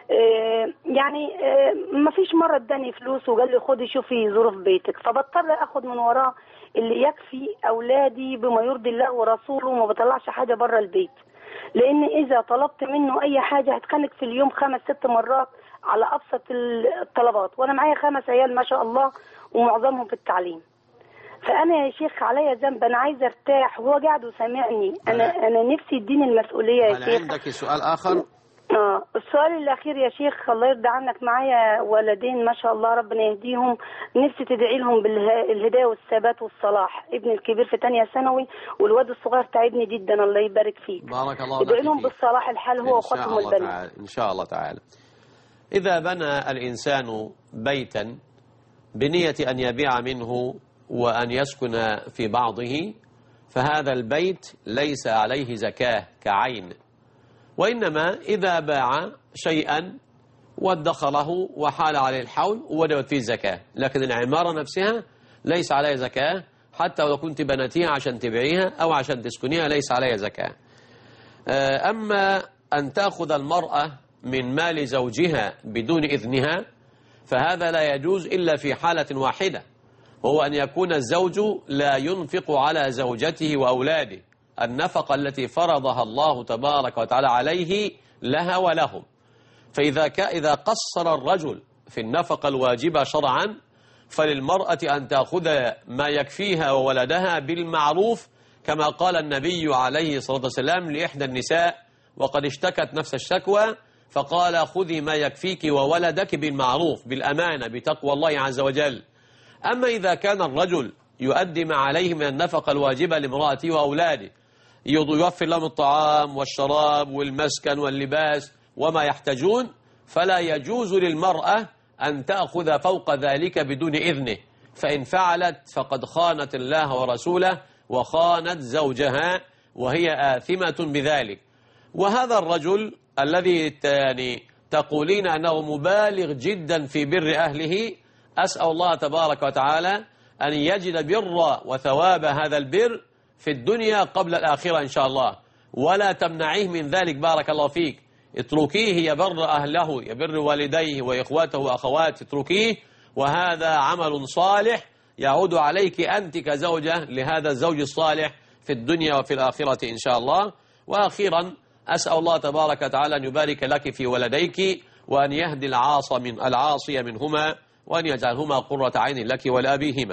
يعني ما فيش مرة اداني فلوس وقال لي خدي شوفي ظروف بيتك، فبضطر اخد من وراه اللي يكفي اولادي بما يرضي الله ورسوله، وما بطلعش حاجة بره البيت، لان اذا طلبت منه اي حاجة هتخنق في اليوم 5-6 مرات على ابسط الطلبات، وانا معايا 5 عيال ما شاء الله ومعظمهم في التعليم. فانا يا شيخ عليا ذنب، انا عايزه ارتاح وهو قاعد وسامعني. انا نفسي يديني المسؤوليه يا شيخ. هل عندك سؤال اخر؟ السؤال الاخير يا شيخ الله يرضى عنك، معايا ولدين ما شاء الله ربنا يهديهم، نفسي تدعي لهم بالهدايه والثبات والصلاح. ابني الكبير في 2 ثانوي والواد الصغير تعبني جدا الله يبارك فيك. بارك الله فيك. ادعي لهم بالصلاح الحال هو واخواتهم البنات. ان شاء الله تعالى. اذا بنى الانسان بيتا بنيه ان يبيع منه وان يسكن في بعضه، فهذا البيت ليس عليه زكاه كعين، وإنما إذا باع شيئا وادخره وحال عليه الحول وجبت فيه زكاة، لكن العمارة نفسها ليس عليها زكاة، حتى لو كنت بنتيها عشان تبيعيها أو عشان تسكنيها ليس عليها زكاة. أما أن تأخذ المرأة من مال زوجها بدون إذنها فهذا لا يجوز إلا في حالة واحدة، وهو أن يكون الزوج لا ينفق على زوجته وأولاده النفقة التي فرضها الله تبارك وتعالى عليه لها ولهم. فإذا قصر الرجل في النفقة الواجبة شرعا فللمرأة أن تأخذ ما يكفيها وولدها بالمعروف، كما قال النبي عليه الصلاة والسلام لإحدى النساء وقد اشتكت نفس الشكوى فقال خذي ما يكفيك وولدك بالمعروف بالأمانة بتقوى الله عز وجل. أما إذا كان الرجل يؤدي ما عليه من النفقة الواجبة لامرأته وأولاده، يوفر لهم الطعام والشراب والمسكن واللباس وما يحتاجون، فلا يجوز للمرأة أن تأخذ فوق ذلك بدون إذنه، فإن فعلت فقد خانت الله ورسوله وخانت زوجها وهي آثمة بذلك. وهذا الرجل الذي تقولين أنه مبالغ جدا في بر أهله، أسأل الله تبارك وتعالى أن يجد بر وثواب هذا البر في الدنيا قبل الآخرة إن شاء الله، ولا تمنعيه من ذلك بارك الله فيك. اتركيه يبر أهله يبر والديه وإخواته وأخواته، اتركيه وهذا عمل صالح يعود عليك أنت كزوجة لهذا الزوج الصالح في الدنيا وفي الآخرة إن شاء الله. وأخيرا أسأل الله تبارك وتعالى أن يبارك لك في ولديك، وأن يهدي العاصي منهما، وأن يجعلهما قرة عين لك ولأبيهما.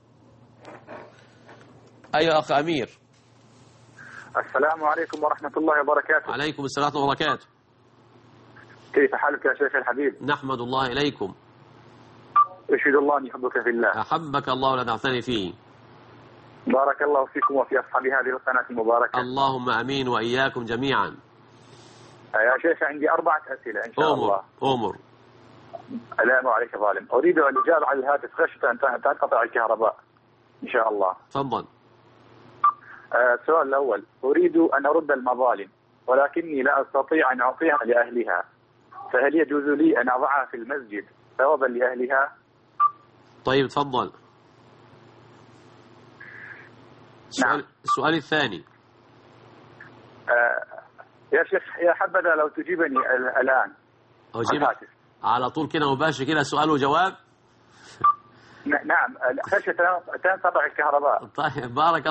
أيها أخ أمير. السلام عليكم ورحمة الله وبركاته. عليكم السلام ورحمة الله وبركاته. كيف حالك يا شيخ الحبيب؟ نحمد الله إليكم. أشهد الله أن يحبك في الله. أحبك الله ولا تعتني فيه. بارك الله فيكم وفي أصحاب هذه القناة المباركة. اللهم أمين وإياكم جميعا. يا شيخ عندي 4 أسئلة إن شاء الله. أمر. لا ما عليك ظالم. أريد الإجابة على الهاتف خشية أن تنقطع الكهرباء إن شاء الله. تفضل. السؤال الأول، أريد أن أرد المظالم ولكني لا أستطيع أن أعطيها لأهلها، فهل يجوز لي أن أضعها في المسجد ثوابا لأهلها؟ طيب تفضل. نعم. السؤال الثاني. يا شيخ يا حبذا لو تجيبني الآن. أجيبك على طول كده مباشر كده سؤال وجواب. نعم خشية تنقطع الكهرباء. طيب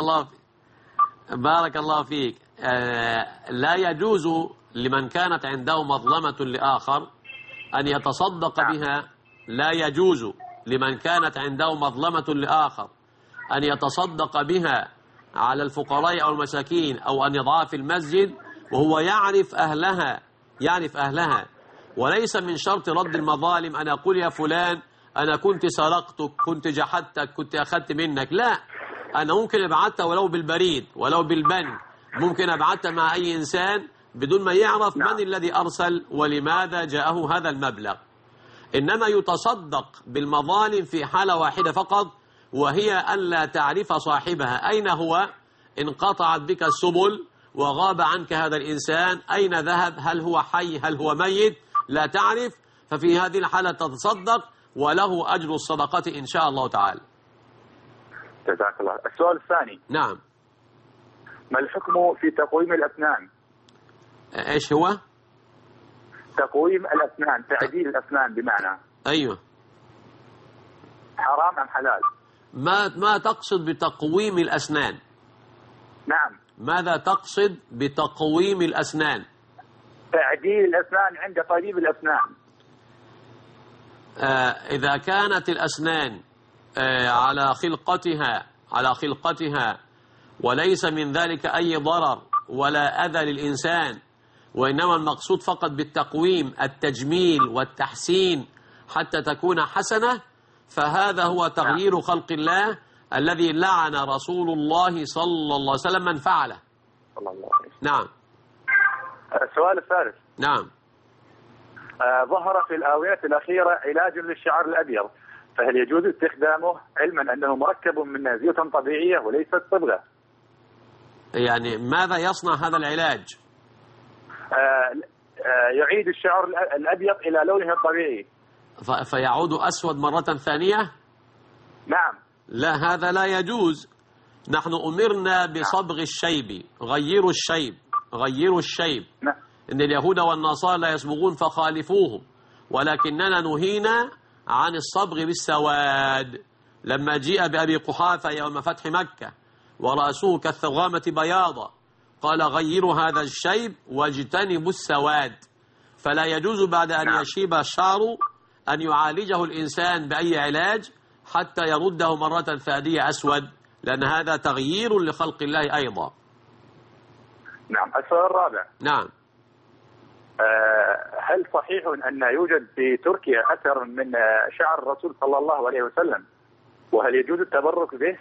بارك الله فيك. لا يجوز لمن كانت عنده مظلمة لآخر أن يتصدق بها. لا يجوز لمن كانت عنده مظلمة لآخر أن يتصدق بها على الفقراء أو المساكين أو أن يضعها في المسجد وهو يعرف أهلها. وليس من شرط رد المظالم أن أقول يا فلان أنا كنت سرقتك، كنت جحدتك، كنت أخذت منك. لا، أنا ممكن أبعتها ولو بالبريد ولو بالبنك، ممكن أبعتها مع أي إنسان بدون ما يعرف من الذي أرسل ولماذا جاءه هذا المبلغ. إنما يتصدق بالمظالم في حالة واحدة فقط، وهي ألا تعرف صاحبها أين هو، انقطعت بك السبل وغاب عنك هذا الإنسان، أين ذهب، هل هو حي هل هو ميت، لا تعرف. ففي هذه الحالة تتصدق وله أجر الصدقة إن شاء الله تعالى. جزاك الله. السؤال الثاني. نعم. ما الحكم في تقويم الأسنان؟ إيش هو؟ تقويم الأسنان، تعديل الأسنان بمعنى. أيوه. حرام أم حلال؟ ما تقصد بتقويم الأسنان؟ نعم. ماذا تقصد بتقويم الأسنان؟ تعديل الأسنان عند طبيب الأسنان. إذا كانت الأسنان على خلقتها وليس من ذلك أي ضرر ولا أذى للإنسان، وإنما المقصود فقط بالتقويم التجميل والتحسين حتى تكون حسنة، فهذا هو تغيير خلق الله الذي لعن رسول الله صلى الله عليه وسلم من فعله. نعم. السؤال الثالث. نعم. ظهر في الآونة الأخيرة علاج للشعر الأبيض، فهل يجوز استخدامه علما أنه مركب من زيوت طبيعية وليست صبغة؟ يعني ماذا يصنع هذا العلاج؟ يعيد الشعر الأبيض إلى لونه الطبيعي. فيعود أسود مرة ثانية؟ نعم. لا، هذا لا يجوز. نحن أمرنا بصبغ الشيب. غيروا الشيب. نعم. إن اليهود والنصارى لا يصبغون فخالفوهم، ولكننا نهينا عن الصبغ بالسواد. لما جيء بأبي قحافة يوم فتح مكة ورأسه كالثغامة بياضة قال غيروا هذا الشيب واجتنبوا السواد. فلا يجوز بعد أن يشيب الشعر أن يعالجه الإنسان بأي علاج حتى يرده مرة ثانية أسود، لأن هذا تغيير لخلق الله أيضا. نعم. السؤال الرابع. نعم. هل صحيح أن يوجد في تركيا أثر من شعر الرسول صلى الله عليه وسلم، وهل يجوز التبرك به؟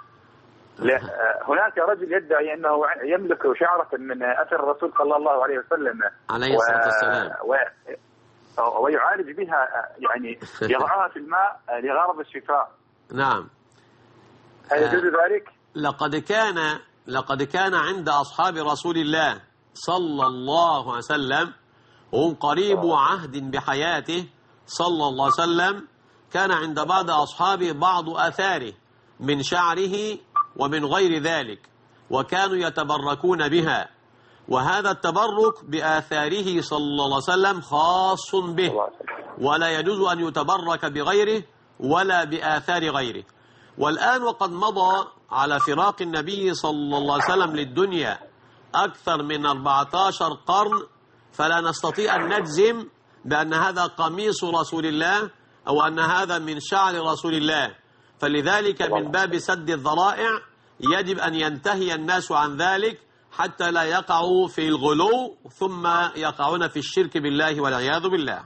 هناك رجل يدعي أنه يملك شعرة من أثر الرسول صلى الله عليه وسلم عليه الصلاة والسلام ويعالج بها، يعني يضعها في الماء لغرض الشفاء. نعم. هل يجوز ذلك؟ لقد كان عند أصحاب رسول الله صلى الله عليه وسلم، وهم قريب عهد بحياته صلى الله عليه وسلم، كان عند بعض أصحابه بعض آثاره من شعره ومن غير ذلك، وكانوا يتبركون بها. وهذا التبرك بآثاره صلى الله عليه وسلم خاص به، ولا يجوز أن يتبرك بغيره، ولا بآثار غيره. والآن وقد مضى على فراق النبي صلى الله عليه وسلم للدنيا أكثر من 14 قرن، فلا نستطيع أن نجزم بأن هذا قميص رسول الله أو أن هذا من شعر رسول الله. فلذلك من باب سد الذرائع يجب أن ينتهي الناس عن ذلك حتى لا يقعوا في الغلو ثم يقعون في الشرك بالله والعياذ بالله.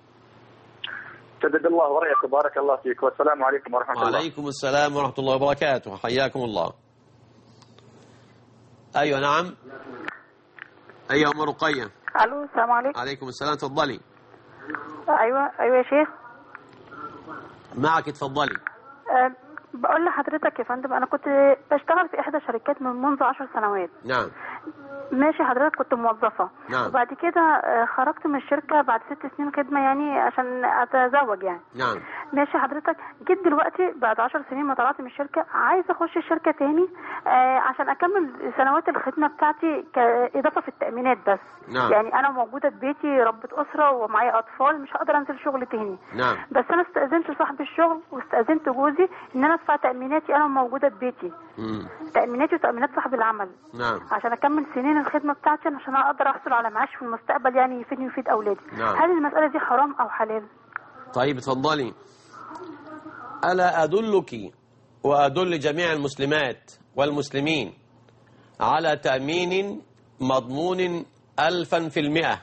سدد الله ورأيك، بارك الله فيك، والسلام عليكم ورحمة الله. وعليكم السلام ورحمة الله وبركاته، حياكم الله. أيوة نعم. أيوة أم رقية. ألو السلام عليكم. عليكم السلام، تفضلي. أيوة يا شيخ. معك، تفضلي. بقول لحضرتك يا فندم، أنا كنت بشتغل في إحدى الشركات منذ 10 سنوات. نعم. ماشي حضرتك، كنت موظفة. نعم. وبعد كده خرجت من الشركة بعد 6 سنين خدمة يعني عشان أتزوج يعني. نعم. ماشي حضرتك، جيت دلوقتي بعد 10 سنين ما طلعت من الشركة عايزة أخش الشركة تاني عشان أكمل سنوات الخدمة بتاعتي كإضافة في التأمينات بس. نعم. يعني أنا موجودة في بيتي ربة أسرة ومعايا أطفال، مش هقدر أنزل شغل تاني. نعم. بس أنا استأذنت صاحب الشغل واستأذنت جوزي إن أنا أدفع تأميناتي أنا موجودة في بيتي. تأميناتي وتأمينات صاحب العمل. نعم. عشان أكمل سنين الخدمة بتاعتي عشان أقدر أحصل على معاش في المستقبل يعني يفيدني ويفيد أولادي. نعم. هل المسألة دي حرام أو حلال؟ طيب اتفضلي. ألا أدلك وأدل جميع المسلمات والمسلمين على تأمين مضمون 1000%،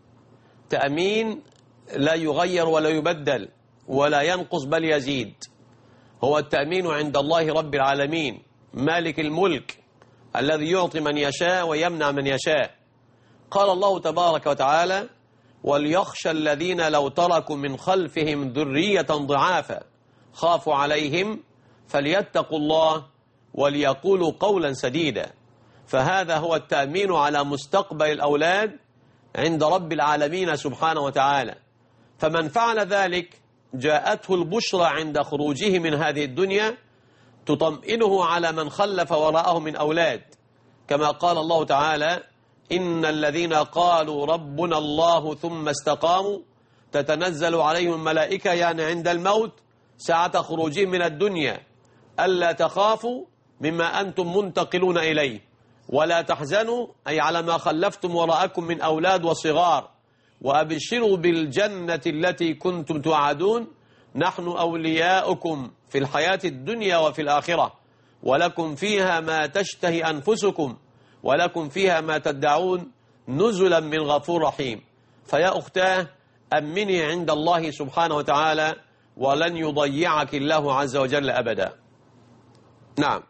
تأمين لا يغير ولا يبدل ولا ينقص بل يزيد. هو التأمين عند الله رب العالمين مالك الملك الذي يعطي من يشاء ويمنع من يشاء. قال الله تبارك وتعالى: وليخشى الذين لو تركوا من خلفهم ذرية ضعافا خافوا عليهم فليتقوا الله وليقولوا قولا سديدا. فهذا هو التأمين على مستقبل الأولاد عند رب العالمين سبحانه وتعالى. فمن فعل ذلك جاءته البشرى عند خروجه من هذه الدنيا تطمئنه على من خلف وراءه من أولاد، كما قال الله تعالى: إن الذين قالوا ربنا الله ثم استقاموا تتنزل عليهم الملائكة، يعني عند الموت ساعة خروجهم من الدنيا، ألا تخافوا مما أنتم منتقلون إليه ولا تحزنوا، أي على ما خلفتم وراءكم من أولاد وصغار، وأبشروا بالجنة التي كنتم توعدون، نحن أولياؤكم في الحياة الدنيا وفي الآخرة، ولكم فيها ما تشتهي أنفسكم ولكم فيها ما تدعون، نزلا من غفور رحيم. فيا أختاه أمني عند الله سبحانه وتعالى ولن يضيعك الله عز وجل أبدا. نعم.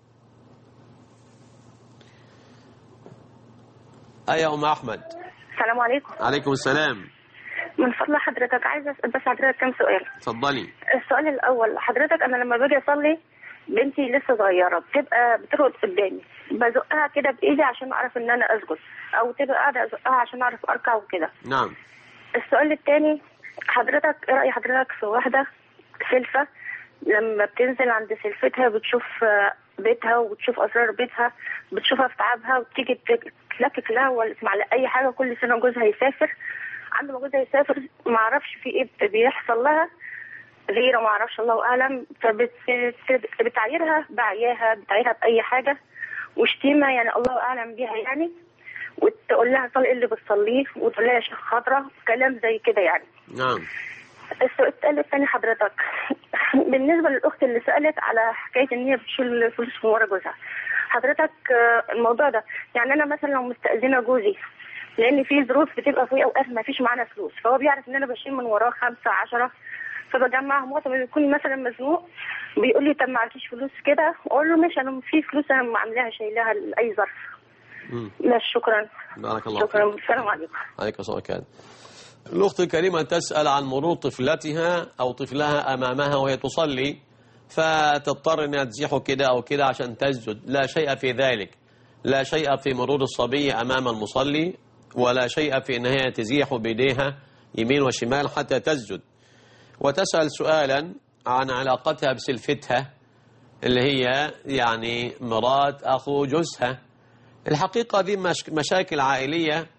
أيها أم أحمد. السلام عليكم. عليكم السلام. من فضل حضرتك عايزة أسأل بس حضرتك كم سؤال. اتفضلي. السؤال الأول، حضرتك أنا لما باجي أصلي بنتي لسه صغيرة بتبقى بترقد قدامي، بزقها كده بإيدي عشان أعرف إن أنا أسجد، أو تبقى قاعدة أزقها عشان أعرف أركع وكده. نعم. السؤال الثاني، حضرتك إيه رأي حضرتك في واحدة سلفة لما بتنزل عند سلفتها بتشوف بيتها وبتشوف أسرار بيتها، بتشوفها في تعبها وتيجي تلكك لها ولا تسمع لها أي حاجة كل سنة جوزها يسافر، عند ما جوزها يسافر ما اعرفش في ايه بيحصل لها غيره ما اعرفش الله اعلم، فبتعايرها بعياها، بتعايرها باي حاجه وشتيمه يعني الله اعلم بيها يعني، وتقول لها صلي اللي بتصليه وتقول لها يا شيخ خضره كلام زي كده يعني. نعم. السؤال الثاني حضرتك بالنسبه للاخت اللي سالت على حكايه ان هي بتشيل فلوس من ورا جوزها، حضرتك الموضوع ده يعني انا مثلا لو مستأذنه جوزي لان في ظروف بتبقى في اوقات ما فيش معانا فلوس، فهو بيعرف ان انا بشيل من وراه 5 10 فبجمعهم، وقت ما بيكون مثلا مزنوق بيقول لي طب معكيش فلوس كده، اقول له ماشي انا في فلوس انا عاملاها شايلاها لاي ظرف. ماشي شكرا. بارك الله شكرا. السلام عليكم. عليكم السلام. الأخت الكريمة تسأل عن مرور طفلتها أو طفلها أمامها وهي تصلي، فتضطر أنها تزيحه كده أو كده عشان تسجد. لا شيء في ذلك، لا شيء في مرور الصبي أمام المصلي، ولا شيء في أنها تزيح بيديها يمين وشمال حتى تسجد. وتسأل سؤالا عن علاقتها بسلفتها اللي هي يعني مرات أخو جوزها. الحقيقة دي مشاكل عائلية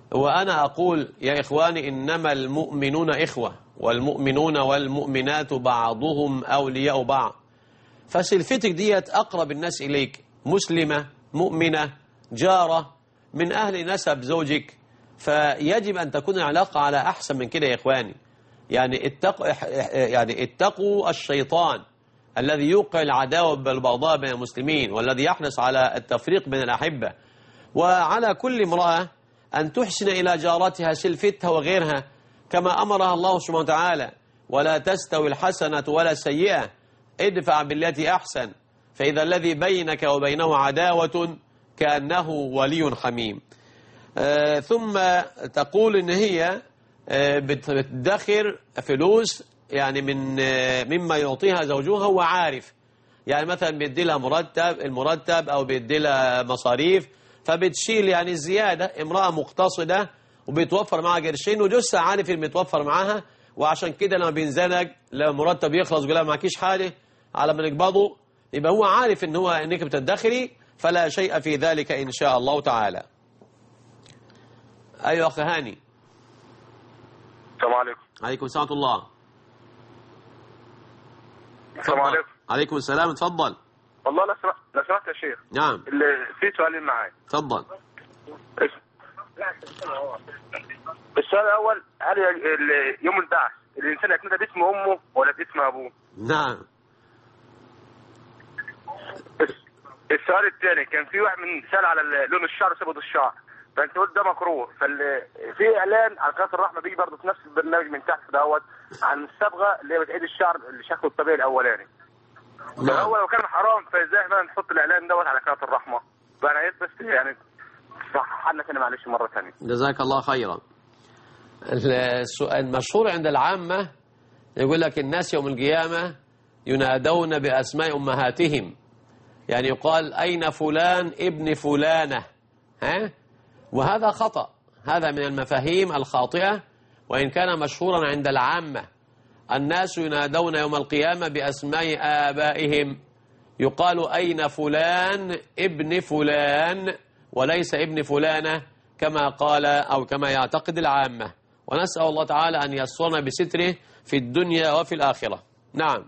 وأنا أقول يا إخواني إنما المؤمنون إخوة، والمؤمنون والمؤمنات بعضهم أولياء بعض. فسلفتك ديت أقرب الناس إليك، مسلمة مؤمنة جارة من أهل نسب زوجك، فيجب أن تكون العلاقة على أحسن من كده يا إخواني. يعني اتقوا الشيطان الذي يوقع العداوة بالبغضاء بين المسلمين، والذي يحرص على التفريق بين الأحبة. وعلى كل امرأة أن تحسن إلى جارتها سلفتها وغيرها كما أمرها الله سبحانه وتعالى: ولا تستوي الحسنة ولا السيئة ادفع بالتي أحسن فإذا الذي بينك وبينه عداوة كأنه ولي حميم. ثم تقول إن هي بتدخر فلوس يعني مما يعطيها زوجها هو عارف، يعني مثلا بيدي لها المرتب أو بيدي لها مصاريف، فبتشيل يعني الزيادة. امرأة مقتصدة وبيتوفر معها قرشين وجوزها عارف اللي بيتوفر معاها، وعشان كده لما بينزنق لما مرتب يخلص يقول لها معكيش حاجة على ما نقبضه، يبقى هو عارف انك بتدخري، فلا شيء في ذلك إن شاء الله تعالى. أيها أخ هاني. السلام عليكم. عليكم السلام ورحمة الله. السلام عليكم. عليكم السلام، اتفضل. والله لو سمحت يا شيخ. نعم. في سؤالين معايا. اتفضل. السؤال الأول: هل يوم البعث الإنسان يكون باسم أمه ولا باسم أبوه؟ نعم. السؤال الثاني: كان في واحد من سأل على لون الشعر وسبط الشعر، فانت قلت ده مكروه، في اعلان على قناه الرحمه بيجي برضه في نفس البرنامج من تحت دوت عن الصبغه اللي هي بتعيد الشعر لشكله الطبيعي الاولاني. فهو لو كان حرام فازاي احنا نحط الاعلان دوت على قناه الرحمه؟ فانا عايز بس يعني صح لنا ثاني معلش مره ثانيه. جزاك الله خيرا. السؤال المشهور عند العامه يقول لك الناس يوم القيامه ينادون باسماء امهاتهم، يعني يقال اين فلان ابن فلانه، ها؟ وهذا خطأ، هذا من المفاهيم الخاطئة، وإن كان مشهورا عند العامة. الناس ينادون يوم القيامة بأسماء آبائهم، يقال أين فلان ابن فلان وليس ابن فلانة كما قال أو كما يعتقد العامة. ونسأل الله تعالى أن يسرنا بستره في الدنيا وفي الآخرة. نعم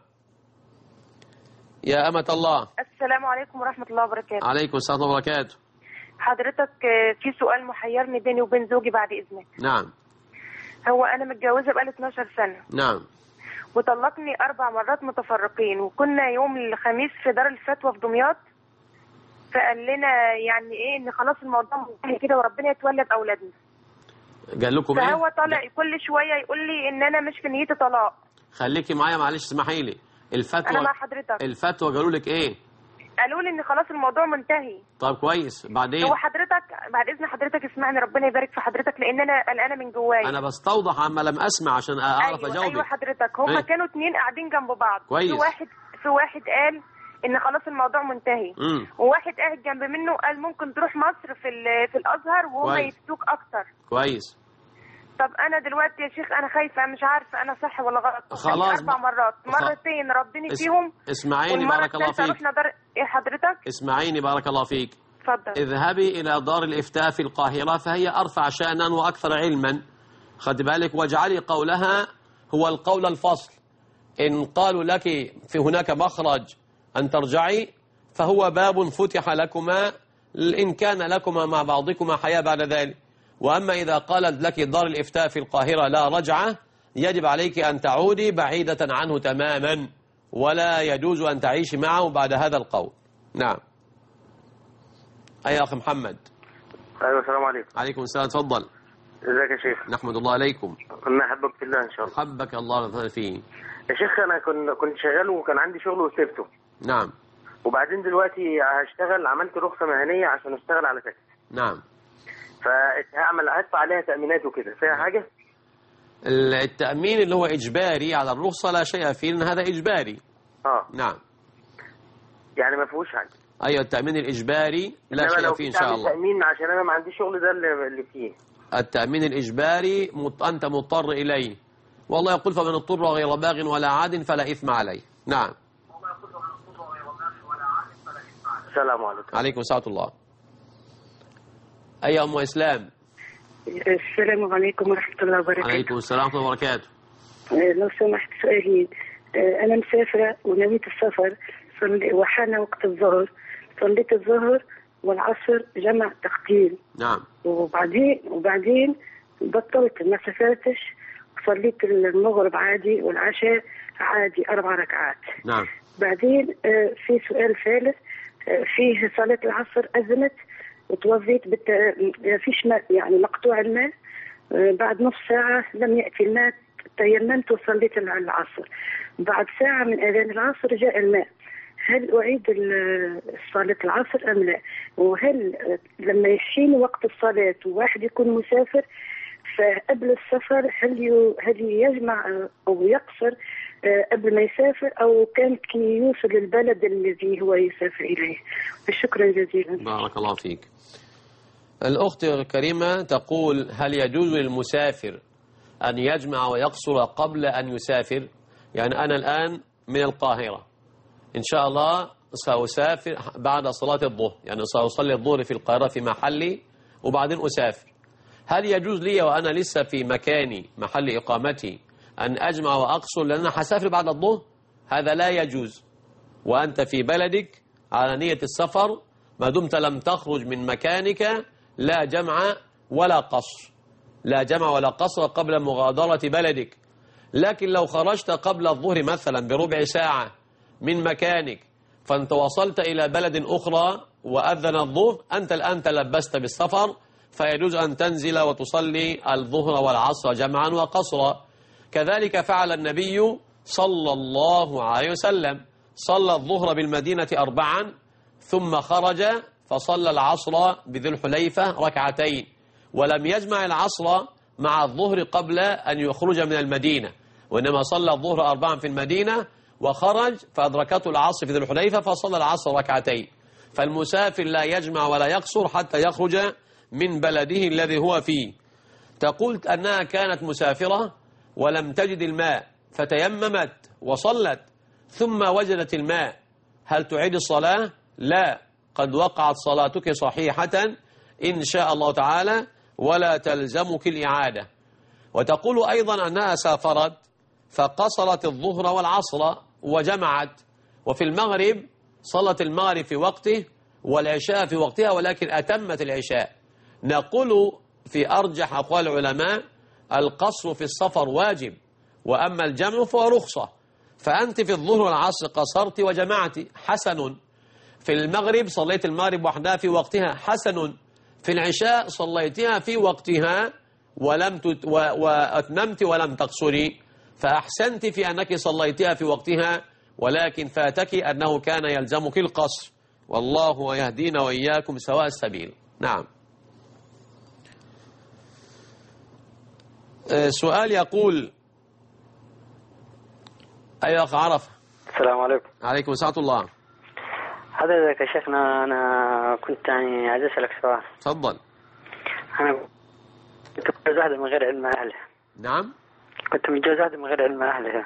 يا أمة الله. السلام عليكم ورحمة الله وبركاته. عليكم السلام ورحمة الله وبركاته. حضرتك في سؤال محيرني بيني وبين زوجي بعد إذنك. نعم. هو أنا متجوزة بقالي 12 سنة. نعم. وطلقني 4 مرات متفرقين، وكنا يوم الخميس في دار الفتوى في دمياط، فقال لنا يعني إيه إن خلاص الموضوع منتهي كده وربنا يتولى بأولادنا. قال لكم إيه؟ فهو طالع كل شوية يقول لي إن أنا مش في نيتي طلاق. خليكي معايا معلش، اسمحي لي. الفتوى أنا مع حضرتك. الفتوى قالوا لك إيه؟ قالوا لي ان خلاص الموضوع منتهي. طب كويس، بعدين هو حضرتك بعد اذن حضرتك اسمعني، ربنا يبارك في حضرتك، لان انا قلقانه من جوايا. انا بستوضح عما لم اسمع عشان اعرف اجاوبك. ايوه حضرتك، هما كانوا 2 قاعدين جنب بعض. كويس. في واحد قال ان خلاص الموضوع منتهي، وواحد قاعد جنب منه قال ممكن تروح مصر في الازهر وهم يفتوك اكتر. كويس. طب انا دلوقتي يا شيخ انا خايفه، مش عارفه انا صح ولا غلط. خلاص 4 مرات، مرتين ردني فيهم. اسمعيني بارك الله فيك. رحنا دار ايه حضرتك؟ اسمعيني بارك الله فيك. اتفضل. اذهبي الى دار الافتاء في القاهره، فهي ارفع شانا واكثر علما، خد بالك، واجعلي قولها هو القول الفصل. ان قالوا لك في هناك مخرج ان ترجعي فهو باب فتح لكما ان كان لكما مع بعضكما حياه بعد ذلك. وأما إذا قالت لك دار الإفتاء في القاهرة لا رجعة، يجب عليك أن تعودي بعيدة عنه تماما، ولا يجوز أن تعيشي معه بعد هذا القول. نعم. أي أخ محمد. أيوة السلام عليكم. عليكم السلام، تفضل. ازيك يا شيخ؟ نحمد الله عليكم. أنا أحبك في الله إن شاء الله. حبك الله فيه. يا شيخ أنا كنت شغال وكان عندي شغل وسبته. نعم. وبعدين دلوقتي هشتغل، عملت رخصة مهنية عشان أشتغل على تاكسي. نعم. هدفع عليها تأمينات وكده، فيها حاجة؟ التأمين اللي هو إجباري على الرخصة لا شيء فيه، لأن هذا إجباري. نعم. يعني ما فيهوش حاجة. أيوة التأمين الإجباري لا شيء فيه إن شاء الله. التأمين عشان أنا ما عنديش شغل، ده اللي فيه. التأمين الإجباري أنت مضطر إليه، والله يقول فمن اضطر غير باغ ولا عاد فلا إثم عليه. نعم. السلام عليكم. عليكم السلام الله. أي أم إسلام. السلام عليكم ورحمة الله وبركاته. عليكم السلام ورحمة الله وبركاته. لو سمحت سؤالي، أنا مسافرة ونويت السفر وحان وقت الظهر، صليت الظهر والعصر جمع تقديم. نعم. وبعدين بطلت، ما سافرتش، صليت المغرب عادي والعشاء عادي 4 ركعات. نعم. بعدين في سؤال ثالث، فيه صلاة العصر أزمت وتوضيت فيش ماء، يعني مقطوع الماء، بعد نص ساعة لم يأتي الماء، تيممت وصليت العصر، بعد ساعة من أذان العصر جاء الماء، هل أعيد صلاة العصر أم لا؟ وهل لما يحين وقت الصلاة وواحد يكون مسافر فقبل السفر هل يجمع أو يقصر قبل ما يسافر، أو كان كي يوصل البلد الذي هو يسافر إليه؟ شكرا جزيلا. بارك الله فيك. الأخت الكريمة تقول: هل يجوز للمسافر أن يجمع ويقصر قبل أن يسافر؟ يعني أنا الآن من القاهرة، إن شاء الله سأسافر بعد صلاة الظهر، يعني سأصلي الظهر في القاهرة في محلي وبعدين أسافر. هل يجوز لي وأنا لسه في مكاني محل إقامتي أن أجمع وأقصر لأن أنا حسافر بعد الظهر؟ هذا لا يجوز، وأنت في بلدك على نية السفر، ما دمت لم تخرج من مكانك لا جمع ولا قصر، لا جمع ولا قصر قبل مغادرة بلدك. لكن لو خرجت قبل الظهر مثلا بربع ساعة من مكانك فأنت وصلت إلى بلد أخرى وأذن الظهر، أنت الآن تلبست بالسفر، فيجوز أن تنزل وتصلي الظهر والعصر جمعا وقصرا. كذلك فعل النبي صلى الله عليه وسلم، صلى الظهر بالمدينة 4 ثم خرج فصلى العصر بذي الحليفة 2 ولم يجمع العصر مع الظهر قبل أن يخرج من المدينة، وإنما صلى الظهر 4 في المدينة وخرج فأدركته العصر في ذي الحليفة فصلى العصر 2. فالمسافر لا يجمع ولا يقصر حتى يخرج من بلده الذي هو فيه. تقول أنها كانت مسافرة ولم تجد الماء فتيممت وصلت ثم وجدت الماء، هل تعيد الصلاة؟ لا، قد وقعت صلاتك صحيحة إن شاء الله تعالى ولا تلزمك الإعادة. وتقول أيضا أنها سافرت فقصرت الظهر والعصر وجمعت، وفي المغرب صلت المغرب في وقته والعشاء في وقتها ولكن أتمت العشاء. نقول في أرجح أقوال العلماء القصر في السفر واجب، وأما الجمع فهو رخصة. فأنت في الظهر والعصر قصرت وجمعت، حسن. في المغرب صليت المغرب وحدها في وقتها، حسن. في العشاء صليتها في وقتها وأتممت ولم تقصري، فأحسنت في أنك صليتها في وقتها، ولكن فاتك أنه كان يلزمك القصر، والله يهدينا وإياكم سواء السبيل. نعم. سؤال يقول: أيها أخ عرفة. السلام عليكم. عليكم السلام ورحمة الله. حضرتك يا شيخنا، أنا كنت عايز أسألك سؤال. تفضل. أنا كنت متجوز واحدة من غير علم أهلها. نعم. كنت متجوز واحدة من غير علم أهلها،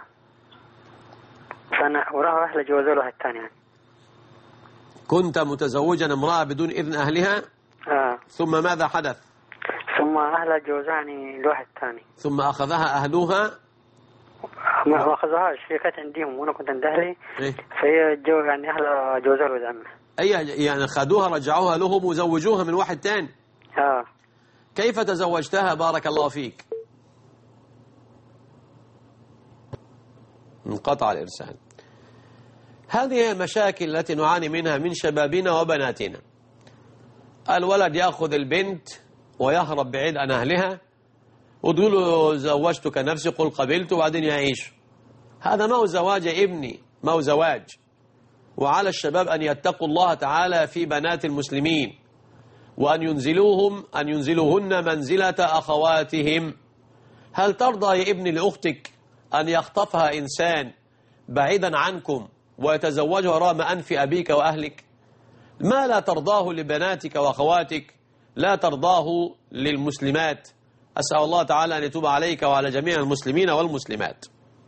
فأنا وراها أهلها جوزوا له واحد ثاني يعني. كنت متزوجا امرأة بدون إذن أهلها؟ ثم ماذا حدث؟ ثم أهلها جوزاني لواحد ثاني. ثم أخذها أهلها؟ ما أخذوهاش، هي كانت عندهم وأنا كنت عند أهلي. إيه؟ فهي يعني أهلها جوزها ولد عمها. أي يعني خدوها رجعوها لهم وزوجوها من واحد ثاني؟ كيف تزوجتها بارك الله فيك؟ انقطع الإرسال. هذه هي المشاكل التي نعاني منها من شبابنا وبناتنا. الولد يأخذ البنت ويهرب بعيد عن أهلها وتقول له زوجتك نفسي، قل قبلت، وبعدين يعيش. هذا ما هو زواج يا ابني، ما هو زواج. وعلى الشباب أن يتقوا الله تعالى في بنات المسلمين، وأن ينزلوهن منزلة أخواتهم. هل ترضى يا ابني لأختك أن يخطفها إنسان بعيدا عنكم ويتزوجها وراء أنف أبيك وأهلك؟ ما لا ترضاه لبناتك وأخواتك لا ترضاه للمسلمات. أسأل الله تعالى أن يتوب عليك وعلى جميع المسلمين والمسلمات.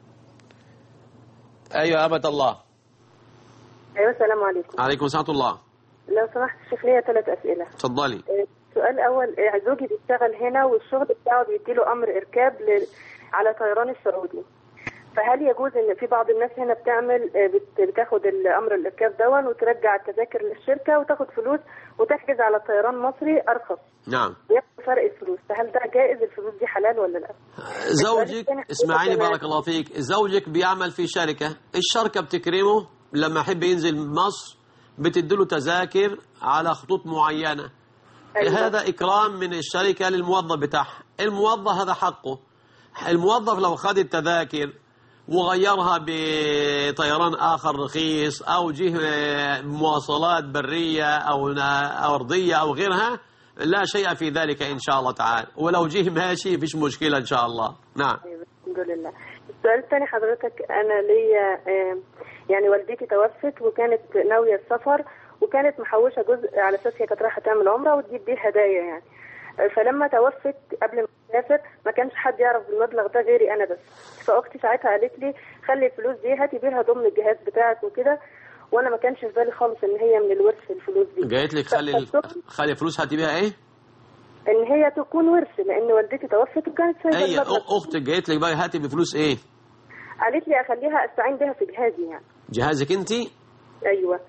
أيها أمة الله. أيوة، السلام عليكم. عليكم السلام ورحمة الله. لو سمحت الشيخ، لي 3 أسئلة. تفضلي. السؤال الأول، زوجي بيشتغل هنا والشغل بتاعه بيديله أمر إركاب على طيران السعودي، فهل يجوز إن في بعض الناس هنا بتاخد الأمر الإركاب دون وترجع التذاكر للشركة وتاخد فلوس وتحجز على الطيران المصري أرخص؟ نعم. ياخد فرق الفلوس، فهل ده جائز؟ الفلوس دي حلال ولا لا؟ زوجك، اسمعيني بارك الله فيك، زوجك بيعمل في شركة، الشركة بتكرمه لما يحب ينزل مصر بتديله تذاكر على خطوط معينة. أيوة. هذا إكرام من الشركة للموظف بتاعها، الموظف هذا حقه. الموظف لو خد التذاكر وغيرها بطيران آخر رخيص أو جه مواصلات برية أو أرضية أو غيرها، لا شيء في ذلك إن شاء الله تعالى، ولو جه ماشي فيش مشكلة إن شاء الله. نعم. الحمد لله. السؤال الثاني حضرتك، أنا ليا يعني والدتي توفت وكانت ناوية السفر وكانت محوشة جزء على أساس هي كانت رايحة تعمل عمرة وتجيب بيه هدايا يعني، فلما توفت قبل ما تسافر ما كانش حد يعرف بالمبلغ ده غيري أنا بس، فأختي ساعتها قالت لي خلي الفلوس دي هاتي بيها ضمن الجهاز بتاعك وكده، وأنا ما كانش في بالي خالص إن هي من الورث الفلوس دي. جايت لك خلي فلوس هاتي بيها إيه؟ إن هي تكون ورث لأن والدتي توفت وكانت سايبة المبلغ. أختك جايت لك بقى هاتي بفلوس إيه؟ قالت لي أخليها أستعين بها في جهازي يعني. جهازك أنت؟ أيوه.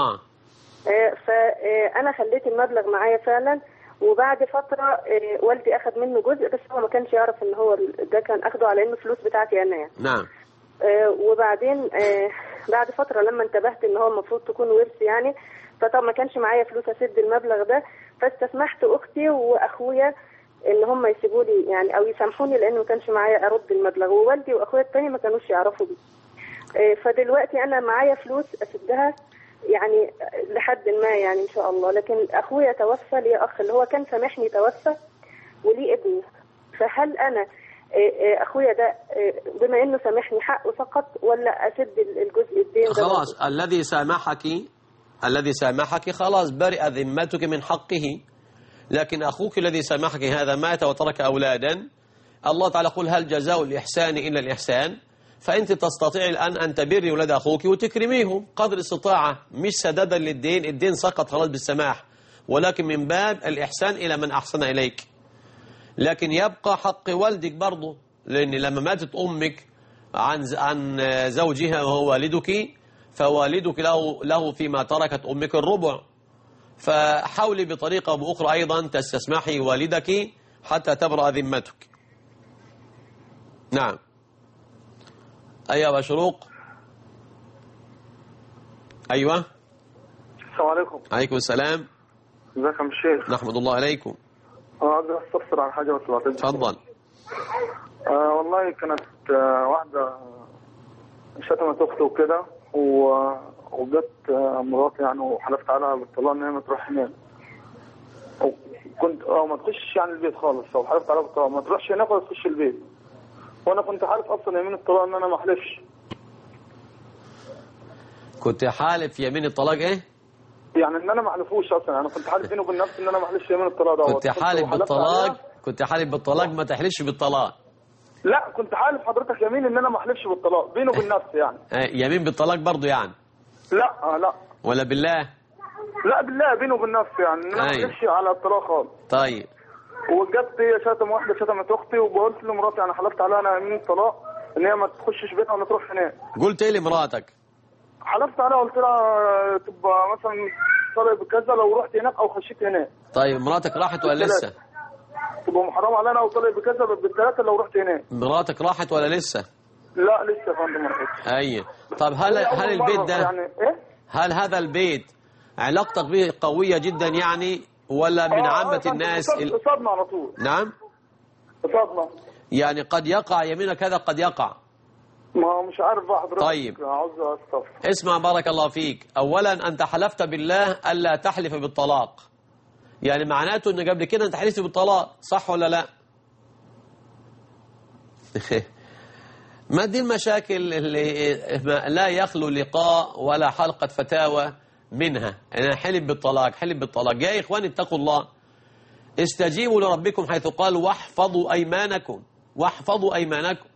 فأنا أنا خليت المبلغ معايا فعلا، وبعد فترة والدي أخذ منه جزء بس هو ما كانش يعرف إن هو ده كان أخده على إنه فلوس بتاعتي أنا يعني. نعم. وبعدين بعد فترة لما انتبهت إن هو المفروض تكون ورث يعني، فطبعا ما كانش معايا فلوس أسد المبلغ ده، فاستسمحت أختي وأخويا إن هم يسيبوا لي يعني أو يسامحوني لأنه ما كانش معايا أرد المبلغ، ووالدي وأخويا التاني ما كانوش يعرفوا بيه. فدلوقتي أنا معايا فلوس أسدها يعني لحد ما يعني إن شاء الله، لكن أخويا توفى، لي أخ اللي هو كان سامحني توفى ولي ابني، فهل أنا أخويا ده بما إنه سامحني حقه فقط ولا أسد الجزء الدين ده؟ خلاص الذي سامحك خلاص برئ ذمتك من حقه، لكن أخوك الذي سامحك هذا مات وترك أولادا، الله تعالى يقول هل جزاء الإحسان إلا الإحسان، فأنت تستطيع الآن أن تبري ولاد أخوك وتكرميهم قدر الاستطاعة، مش سدادا للدين، الدين سقط خلاص بالسماح، ولكن من باب الإحسان إلى من أحسن إليك. لكن يبقى حق والدك برضه، لأن لما ماتت أمك عن زوجها وهو والدك، فوالدك له فيما تركت أمك الربع، فحاولي بطريقة أو بأخرى أيضا تستسمحي والدك حتى تبرأ ذمتك. نعم. أيوة شروق. أيوة. السلام عليكم. عليكم السلام. ازيك يا الشيخ؟ نحمد الله عليكم. أقدر أستفسر عن حاجة بس بعدين. تفضل. والله كانت واحدة شتمت أختي وكده وجت مراتي يعني وحلفت عليها بالطلاق إن هي ما تروح هناك، وكنت ما تخش يعني البيت خالص، أو حلفت عليها بالطلاق ما تروحش هناك ولا تخش البيت، وأنا كنت حالف أصلا يمين الطلاق إن أنا ما أحلفش. كنت حالف يمين الطلاق إيه؟ يعني إن أنا ما أحلفوش أصلا، أنا كنت حالف بيني وبين نفسي إن أنا ما أحلفش يمين الطلاق ده. كنت حالف بالطلاق ما تحلفش بالطلاق. لا كنت حالف حضرتك يمين ان انا ما احلفش بالطلاق بينه وبين نفسي يعني. يمين بالطلاق برضه يعني؟ لا ولا بالله؟ لا بالله بينه وبين نفسي يعني ان انا ما احلفش على الطلاق خالص. طيب. وجت هي واحده شتمت اختي وقلت لمراتي انا حلفت عليها انا يمين الطلاق ان هي ما تخشش بيتها ولا تروح هناك. قلت ايه لمراتك؟ حلفت عليها قلت لها تبقى مثلا طالب بكذا لو رحت هناك او خشيت هناك. طيب مراتك راحت ولا لسه؟ تبقى محرم علينا وطالب بكذا بالثلاثه لو رحت هناك. مراتك راحت ولا لسه؟ لا لسه يا فندم ما راحتش. ايوه. طب هل البيت ده يعني إيه؟ هل هذا البيت علاقتك به قويه جدا يعني ولا من عامه الناس؟ صدمه على طول. نعم؟ صدمه. يعني قد يقع يمينك هذا قد يقع. ما مش عارف بقى حضرتك. طيب عاوز استفسر. اسمع بارك الله فيك، اولا انت حلفت بالله الا تحلف بالطلاق، يعني معناته ان قبل كده انت حلفت بالطلاق، صح ولا لا؟ ما دي المشاكل اللي لا يخلو لقاء ولا حلقة فتاوى منها. انا حلف بالطلاق. يا اخواني اتقوا الله، استجيبوا لربكم حيث قال واحفظوا ايمانكم.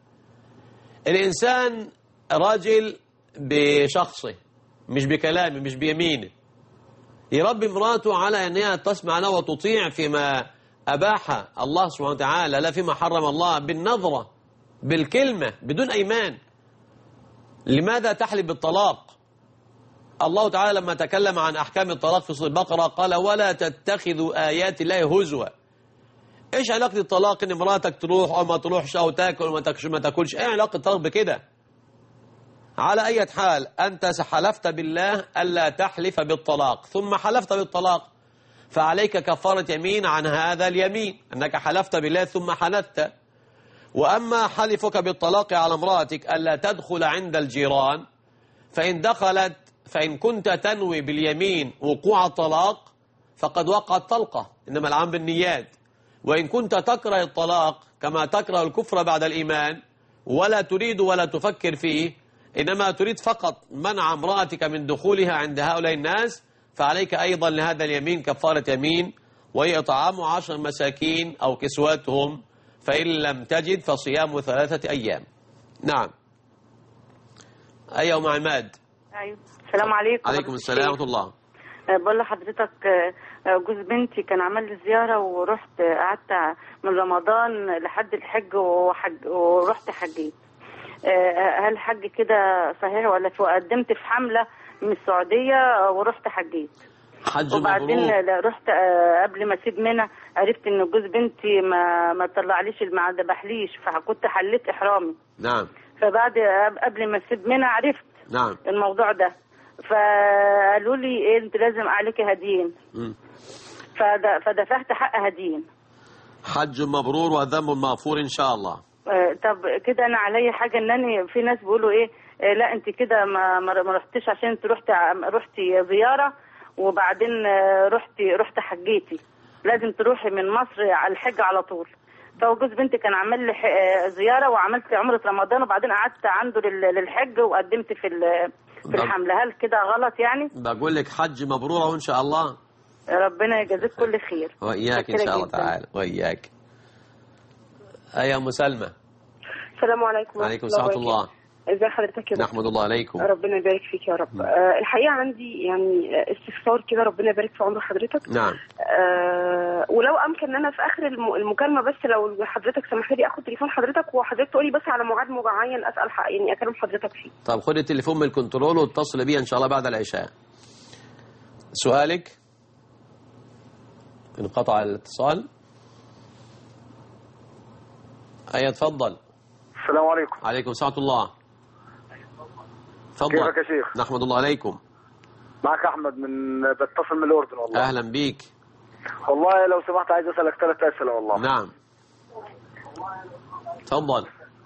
الانسان راجل بشخصه مش بكلامه مش بيمينه. يربي امراته على أنها تسمع له وتطيع فيما أباح الله سبحانه وتعالى، لا فيما حرم الله، بالنظرة بالكلمة بدون أيمان. لماذا تحلف بالطلاق؟ الله تعالى لما تكلم عن أحكام الطلاق في سورة البقرة قال ولا تتخذوا آيات الله هزوا. إيش علاقة الطلاق إن امرأتك تروح أو ما تروحش أو تاكل أو ما تاكلش؟ إيه علاقة الطلاق بكده؟ على أي حال أنت حلفت بالله ألا تحلف بالطلاق ثم حلفت بالطلاق، فعليك كفارة يمين عن هذا اليمين أنك حلفت بالله ثم حلفت. وأما حلفك بالطلاق على امرأتك ألا تدخل عند الجيران، فإن دخلت فإن كنت تنوي باليمين وقوع الطلاق فقد وقعت طلقة، إنما العام بالنيات. وإن كنت تكره الطلاق كما تكره الكفر بعد الإيمان ولا تريد ولا تفكر فيه، إنما تريد فقط منع امرأتك من دخولها عند هؤلاء الناس، فعليك أيضا لهذا اليمين كفارة يمين، وهي إطعام 10 مساكين أو كسوتهم، فإن لم تجد فصيام 3 أيام. نعم. أيوة عماد. أيوة. السلام عليكم. عليكم السلام ورحمة الله. بقول لحضرتك جوز بنتي كان عمل لي زيارة ورحت قعدت من رمضان لحد الحج ورحت حجيت. هل الحج كده صحيح ولا قدمت في حملة من السعودية ورحت حجيت؟ حج وبعدين رحت قبل ما اسيب منى عرفت ان جوز بنتي ما طلعليش ما ذبحليش، فكنت حليت احرامي. نعم. فبعد قبل ما اسيب منى عرفت نعم الموضوع ده، فقالوا لي ايه انت لازم عليك هديين. فدفعت حق هديين. حج مبرور وذنب مغفور ان شاء الله. طب كده انا عليا حاجه ان في ناس بيقولوا ايه لا انت كده ما رحتش عشان انت رحتي زياره وبعدين رحت حجيتي، لازم تروحي من مصر على الحج على طول. فجوز بنتي كان عمل لي زياره وعملت عمره رمضان وبعدين قعدت عنده للحج وقدمت في الحمله. هل كده غلط يعني؟ بقول لك حج مبرور وان شاء الله. ربنا يجازيك كل خير. واياك ان شاء الله تعالى. واياك. يا ام سلمى. السلام عليكم. وعليكم السلام ورحمه الله. ازي حضرتك يا رب؟ نحمد الله عليكم. ربنا يبارك فيك يا رب. الحقيقه عندي يعني استفسار كده، ربنا يبارك في عمر حضرتك. نعم. ولو امكن ان انا في اخر المكالمه بس لو حضرتك سمحت لي اخد تليفون حضرتك وحضرتك تقولي بس على ميعاد معين اسال يعني اكلم حضرتك فيه. طب خدي التليفون من الكنترول واتصل بيه ان شاء الله بعد العشاء. سؤالك؟ انقطع الاتصال. تفضل. السلام عليكم. عليكم السلام ورحمة الله. تفضل. كيفك يا شيخ؟ نحمد الله عليكم. معك أحمد بتصل من الأردن والله. أهلا بيك. والله لو سمحت عايز أسألك 3 أسئلة والله. نعم. تفضل.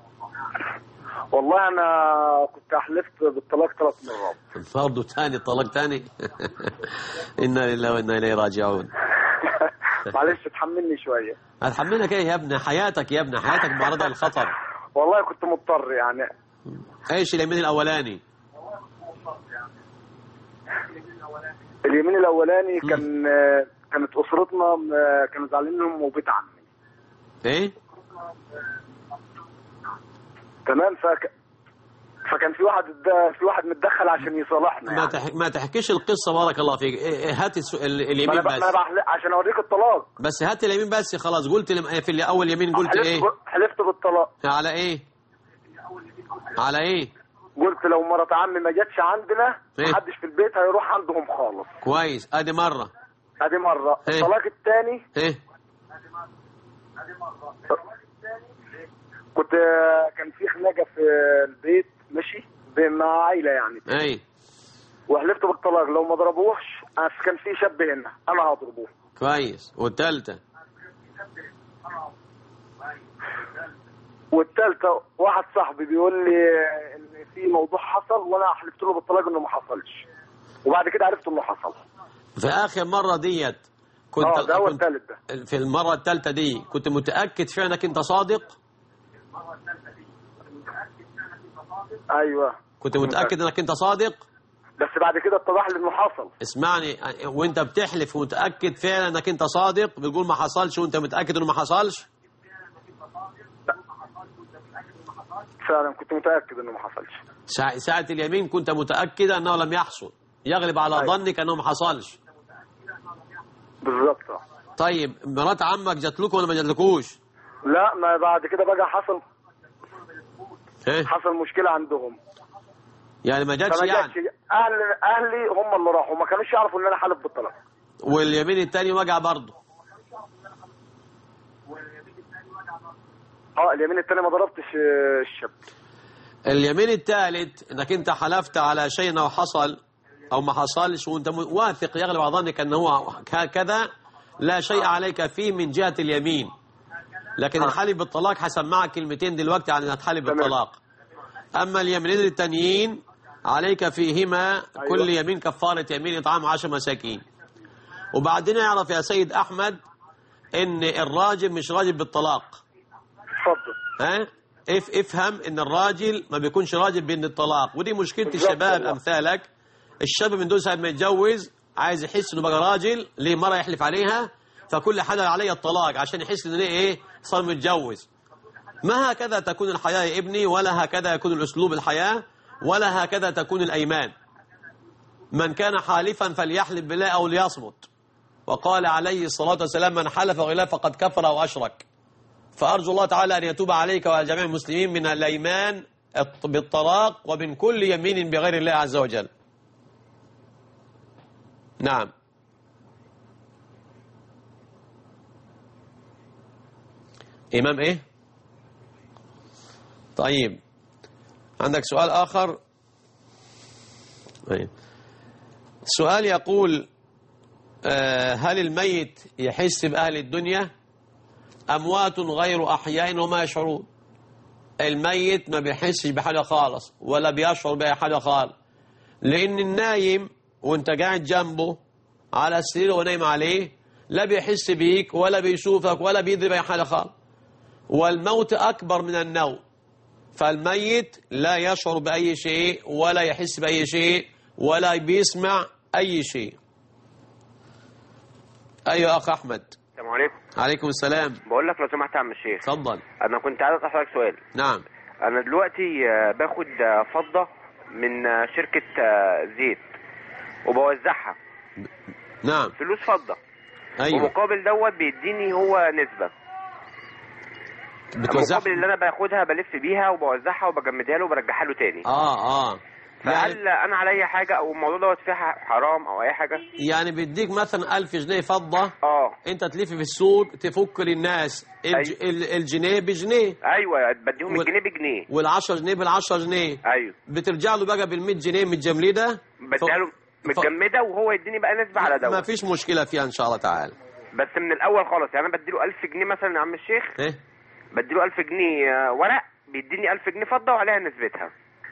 والله أنا كنت أحلفت بالطلاق 3 مرات. برضه تاني طلاق تاني؟ إنا لله وإنا إليه راجعون. معلش تحملني شوية. هتحملك إيه يا ابني؟ حياتك يا ابني، حياتك معرضة للخطر. والله كنت مضطر يعني. ايش اليمين الاولاني؟ اليمين الاولاني كانت اسرتنا كانوا زعلانين وبيت عمي. ايه؟ تمام. فكان في واحد متدخل عشان يصالحنا يعني. ما تحكيش القصه بارك الله فيك. هات اليمين بس. عشان اوريك الطلاق. بس هات اليمين بس خلاص. قلت في الاول يمين قلت ايه؟ حلفت بالطلاق. على ايه؟ على ايه؟ قلت لو مرات عمي ما جاتش عندنا محدش في البيت هيروح عندهم خالص. كويس. ادي مره. الطلاق الثاني كان في خناقه في البيت ماشي مع عائله يعني. اي. وحلفت بالطلاق لو ما ضربوش كان في شاب هنا انا هضربوه. كويس. والثالثه واحد صاحبي بيقول لي ان في موضوع حصل وانا حلفت له بالطلاق انه ما حصلش، وبعد كده عرفت انه حصل. في اخر مره ديت كنت ده هو الثالث ده. في المره الثالثه دي كنت متاكد فعلا انك انت صادق؟ ايوه كنت متاكد انك انت صادق؟ بس بعد كده اتضح لي انه حصل. اسمعني، وانت بتحلف ومتاكد فعلا انك انت صادق بتقول ما حصلش وانت متاكد انه ما حصلش؟ فعلا كنت متاكد انه ما حصلش. ساعه اليمين كنت متاكد انه لم يحصل، يغلب على ظنك انه ما حصلش. بالظبط. طيب مرات عمك جات لكم ولا ما جاتلكوش؟ لا، ما بعد كده بقى حصل مشكله عندهم، يعني ما جاتش يعني. اهلي هم اللي راحوا، ما كانوش يعرفوا ان انا حالف بالطلاق. واليمين الثاني وجع برضه؟ اليمين الثاني ما ضربتش الشاب. اليمين الثالث انك انت حلفت على شيء او حصل او ما حصلش وانت واثق يغلب على ظنك ان هو هكذا، لا شيء عليك فيه من جهة اليمين. لكن الحلف بالطلاق هسمعك كلمتين دلوقتي عن الحلف بالطلاق. اما اليمينين التانيين عليك فيهما كل يمين كفارة يمين اطعام 10 مساكين. وبعدين اعرف يا سيد احمد ان الراجل مش راجل بالطلاق. اتفضل. افهم ان الراجل ما بيكونش راجل بين الطلاق، ودي مشكلة الشباب امثالك. الشاب من دول ساعة ما يتجوز عايز يحس انه بقى راجل، ليه مرة يحلف عليها فكل حاجة عليه الطلاق عشان يحس انه ايه صار متجوز. ما هكذا تكون الحياة يا ابني، ولا هكذا يكون الاسلوب الحياة، ولا هكذا تكون الايمان. من كان حالفا فليحلف بالله او ليصمت. وقال عليه الصلاة والسلام من حلف بالله فقد كفر او اشرك. فارجو الله تعالى ان يتوب عليك وعلى جميع المسلمين من الايمان بالطلاق ومن كل يمين بغير الله عز وجل. نعم. إمام إيه؟ طيب عندك سؤال آخر؟ طيب. السؤال يقول هل الميت يحس بأهل الدنيا؟ أموات غير أحياء وما يشعرون. الميت ما بيحسش بحاجة خالص ولا بيشعر بأي حاجة خالص، لأن النايم وانت قاعد جنبه على السرير ونايم عليه لا بيحس بيك ولا بيشوفك ولا بيدري بأي حاجة خالص. والموت أكبر من النوم، فالميت لا يشعر بأي شيء ولا يحس بأي شيء ولا بيسمع أي شيء. أيوة أخ أحمد. السلام عليكم. عليكم السلام. بقول لك لو سمحت يا عم الشيخ. اتفضل. أنا كنت عايز أسألك سؤال. نعم. أنا دلوقتي باخد فضة من شركة زيت وبوزعها. نعم. فلوس فضة. أيوة. ومقابل دوت بيديني هو نسبة. المقابل اللي أنا باخدها بلف بيها وبوزعها وبجمدها له وبرجعها له تاني. فهل أنا عليا حاجة أو الموضوع دوت فيها حرام أو أي حاجة؟ يعني بيديك مثلا 1000 جنيه فضة. أنت تلف في السوق تفك للناس الجنيه بجنيه. أيوة بديهم الجنيه بجنيه. وال10 جنيه بال10 جنيه. أيوة. بترجع له بقى بال100 جنيه متجمدة. بديها له متجمدة وهو يديني بقى نسبة على دوت. ما فيش مشكلة فيها إن شاء الله تعالى. بس من الأول خالص يعني أنا بديله 1000 جنيه مثلا يا عم الشيخ. بديله 1000 جنيه ورق بيديني 1000 جنيه فضة وعليها نسبتها.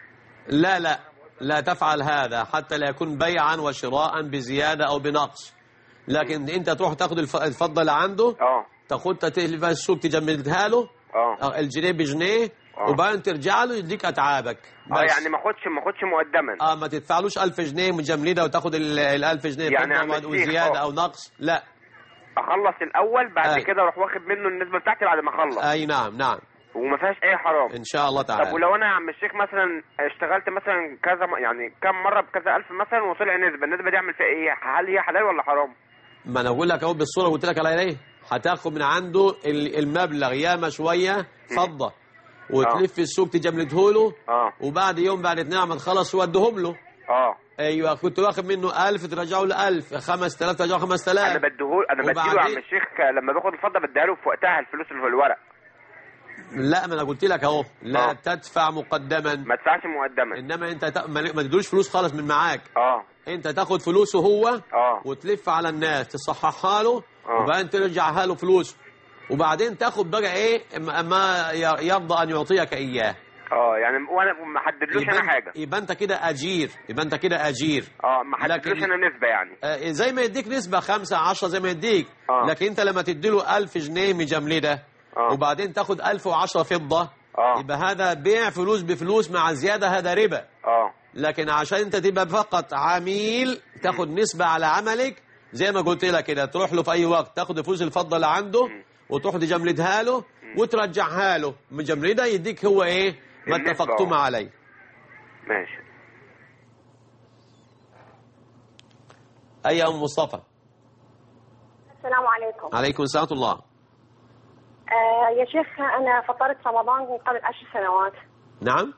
لا تفعل هذا حتى لا يكون بيعا وشراء بزيادة أو بنقص. لكن أنت تروح تاخد الفضة اللي عنده تاخدها تهلف السوق تجمدها له الجنيه بجنيه وبعدين ترجع له يديك أتعابك. يعني ما اخدش مقدما. ما تدفعلوش 1000 جنيه مجمدة وتاخد ال1000 جنيه يعني وزيادة أو نقص. لا، اخلص الاول بعد كده اروح واخد منه النسبه بتاعتي بعد ما اخلص. اي نعم. وما فيهاش اي حرام ان شاء الله تعالى. طب ولو انا يا عم الشيخ مثلا اشتغلت مثلا كذا يعني كم مره بكذا الف مثلا وطلع النسبه دي اعمل فيها ايه؟ هل هي حلال ولا حرام؟ ما انا اقول لك اهو بالصوره قلت لك عليها ايه. هتاخد من عنده المبلغ ياما شويه فضه وتلف في السوق تجمده له وبعد يوم بعد 2 عم تخلص ودهم له. ايوه كنت واخد منه 1000 ترجعه له 1000 5000 ترجعه 5000. انا بديله يا عم الشيخ لما باخد الفضه بديها له في وقتها الفلوس اللي في الورق. لا ما انا قلت لك اهو لا تدفع مقدما. ما تدفعش مقدما. انما انت ما تدوش فلوس خالص من معاك. انت تاخد فلوسه هو وتلف على الناس تصححها له وبعدين ترجعها له فلوسه وبعدين تاخد بقى ايه ما يرضى ان يعطيك اياه. يعني وانا ما حددلوش انا حاجه. يبقى انت كده اجير. ما حددلوش انا نسبه يعني. زي ما يديك نسبه 5 10 زي ما يديك. لكن انت لما تديله 1000 جنيه مجملده وبعدين تاخد 1010 فضه يبقى هذا بيع فلوس بفلوس مع زياده، هذا ربا. لكن عشان انت تبقى فقط عميل تاخد نسبه على عملك زي ما قلت لك كده، تروح له في اي وقت تاخد فلوس الفضه اللي عنده وتروح تجملدها له وترجعها له مجملده يديك هو ايه ما اتفقتم عليه. ماشي. أي أم مصطفى. السلام عليكم. عليكم السلام ورحمة الله. يا شيخ أنا فطرت رمضان من قبل 10 سنوات. نعم.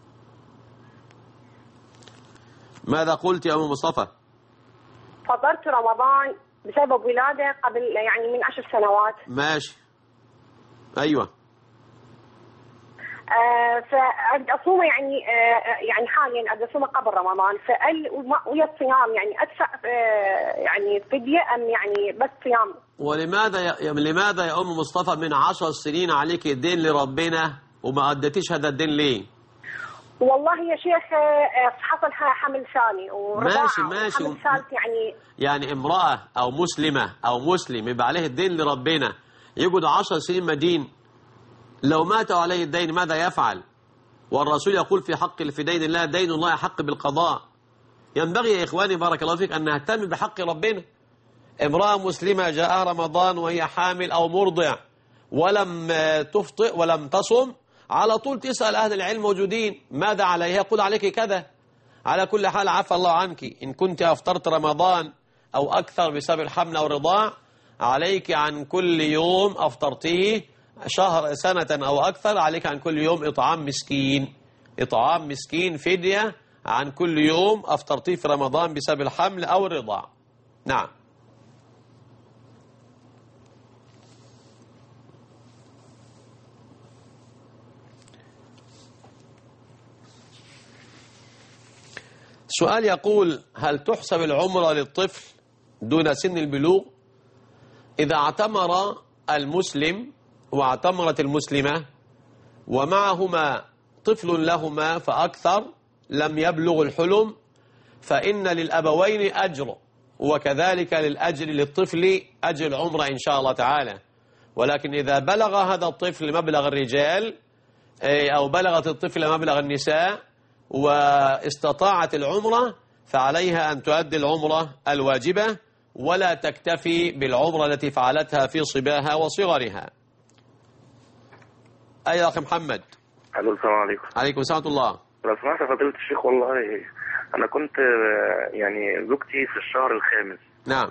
ماذا قلت يا أم مصطفى؟ فطرت رمضان بسبب ولادة قبل يعني من 10 سنوات. ماشي. أيوة. فأريد أصوم يعني حاليا أريد أصوم قبل رمضان، فهل ويا الصيام يعني أدفع يعني فدية أم يعني بس صيام؟ لماذا يا أم مصطفى من 10 سنين عليك الدين لربنا وما أديتيش هذا الدين ليه؟ والله يا شيخ حصل حمل ثاني ورضاعة. ماشي. حمل ثالث يعني امرأة أو مسلمة أو مسلم يبقى عليه الدين لربنا يقعد 10 سنين مدين، لو مات عليه الدين ماذا يفعل؟ والرسول يقول في حق في دين الله دين الله حق بالقضاء. ينبغي يا إخواني بارك الله فيك أن نهتم بحق ربنا. امرأة مسلمة جاءها رمضان وهي حامل أو مرضع ولم تفطئ ولم تصم، على طول تسأل أهل العلم موجودين ماذا عليها؟ يقول عليك كذا. على كل حال عفى الله عنك. إن كنت أفطرت رمضان أو أكثر بسبب الحمل أو الرضاع عليك عن كل يوم أفطرتيه شهر سنة أو أكثر عليك عن كل يوم إطعام مسكين فدية عن كل يوم أفطرتيه في رمضان بسبب الحمل أو الرضاع. نعم. سؤال يقول هل تحسب العمرة للطفل دون سن البلوغ؟ إذا اعتمر المسلم واعتمرت المسلمة ومعهما طفل لهما فأكثر لم يبلغ الحلم فإن للأبوين أجر، وكذلك للأجر للطفل أجر العمرة إن شاء الله تعالى. ولكن إذا بلغ هذا الطفل مبلغ الرجال أو بلغت الطفل مبلغ النساء واستطاعت العمرة فعليها أن تؤدي العمرة الواجبة ولا تكتفي بالعمرة التي فعلتها في صباها وصغرها. أي أخي محمد. الو السلام عليكم. عليكم السلام ورحمة الله. لو سمحت يا فضيلة الشيخ، والله أنا كنت يعني زوجتي في الشهر الخامس. نعم.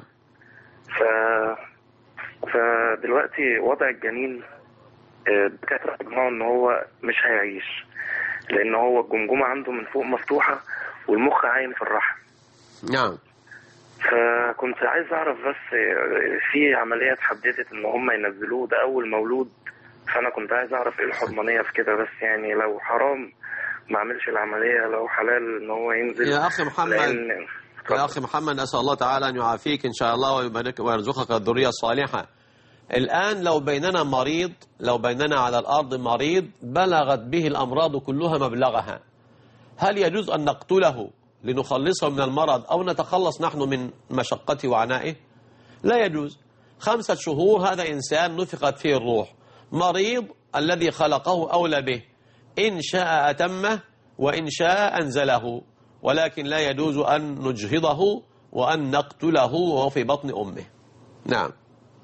فدلوقتي وضع الجنين الدكاترة اجمعوا إن هو مش هيعيش، لأن هو الجمجمة عنده من فوق مفتوحة والمخ عايم في الرحم. نعم. فكنت عايز أعرف بس في عملية اتحددت إن هم ينزلوه، ده أول مولود، فأنا كنت عايز أعرف إيه الحرمانية في كده، بس يعني لو حرام ما أعملش العملية، لو حلال إن هو ينزل. يا أخي محمد يا أخي محمد أسأل الله تعالى أن يعافيك إن شاء الله ويبارك ويرزقك الذرية الصالحة. الآن لو بيننا مريض، لو بيننا على الأرض مريض بلغت به الأمراض كلها مبلغها، هل يجوز أن نقتله لنخلصه من المرض أو نتخلص نحن من مشقته وعنائه؟ لا يجوز. 5 شهور هذا إنسان نفخت فيه الروح، مريض الذي خلقه أولى به، إن شاء أتمه وإن شاء أنزله، ولكن لا يجوز أن نجهضه وأن نقتله وهو في بطن أمه. نعم.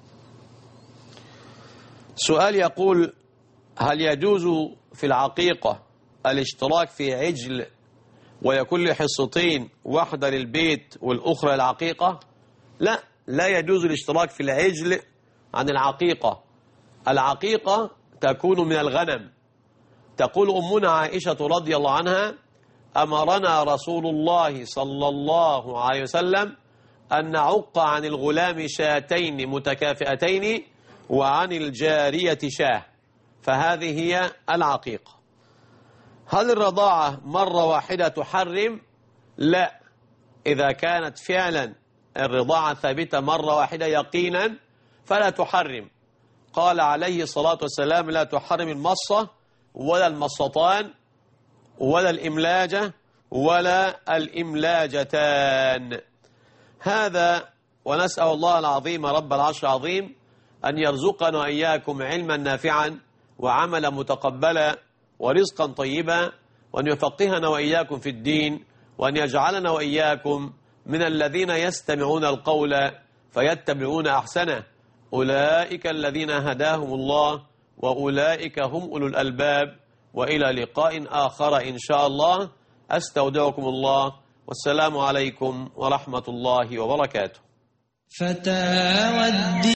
سؤال يقول هل يجوز في العقيقة الاشتراك في عجل ويكون له حصتين، واحدة للبيت والأخرى للعقيقة؟ لا، لا يجوز الاشتراك في العجل عن العقيقة. العقيقة تكون من الغنم. تقول أمنا عائشة رضي الله عنها أمرنا رسول الله صلى الله عليه وسلم أن نعق عن الغلام شاتين متكافئتين وعن الجارية شاه، فهذه هي العقيقة. هل الرضاعة مرة واحدة تحرم؟ لا، إذا كانت فعلا الرضاعة ثابتة مرة واحدة يقينا فلا تحرم. قال عليه الصلاة والسلام لا تحرم المصة ولا المصتان ولا الإملاجة ولا الإملاجتان. هذا ونسأل الله العظيم رب العرش العظيم أن يرزقنا وإياكم علما نافعا وعملا متقبلا ورزقا طيبا، وأن يفقهنا وإياكم في الدين، وأن يجعلنا وإياكم من الذين يستمعون القول فيتبعون أحسنه. أولئك الذين هداهم الله وأولئك هم أولو الألباب. وإلى لقاء آخر إن شاء الله، أستودعكم الله والسلام عليكم ورحمة الله وبركاته. فتاوى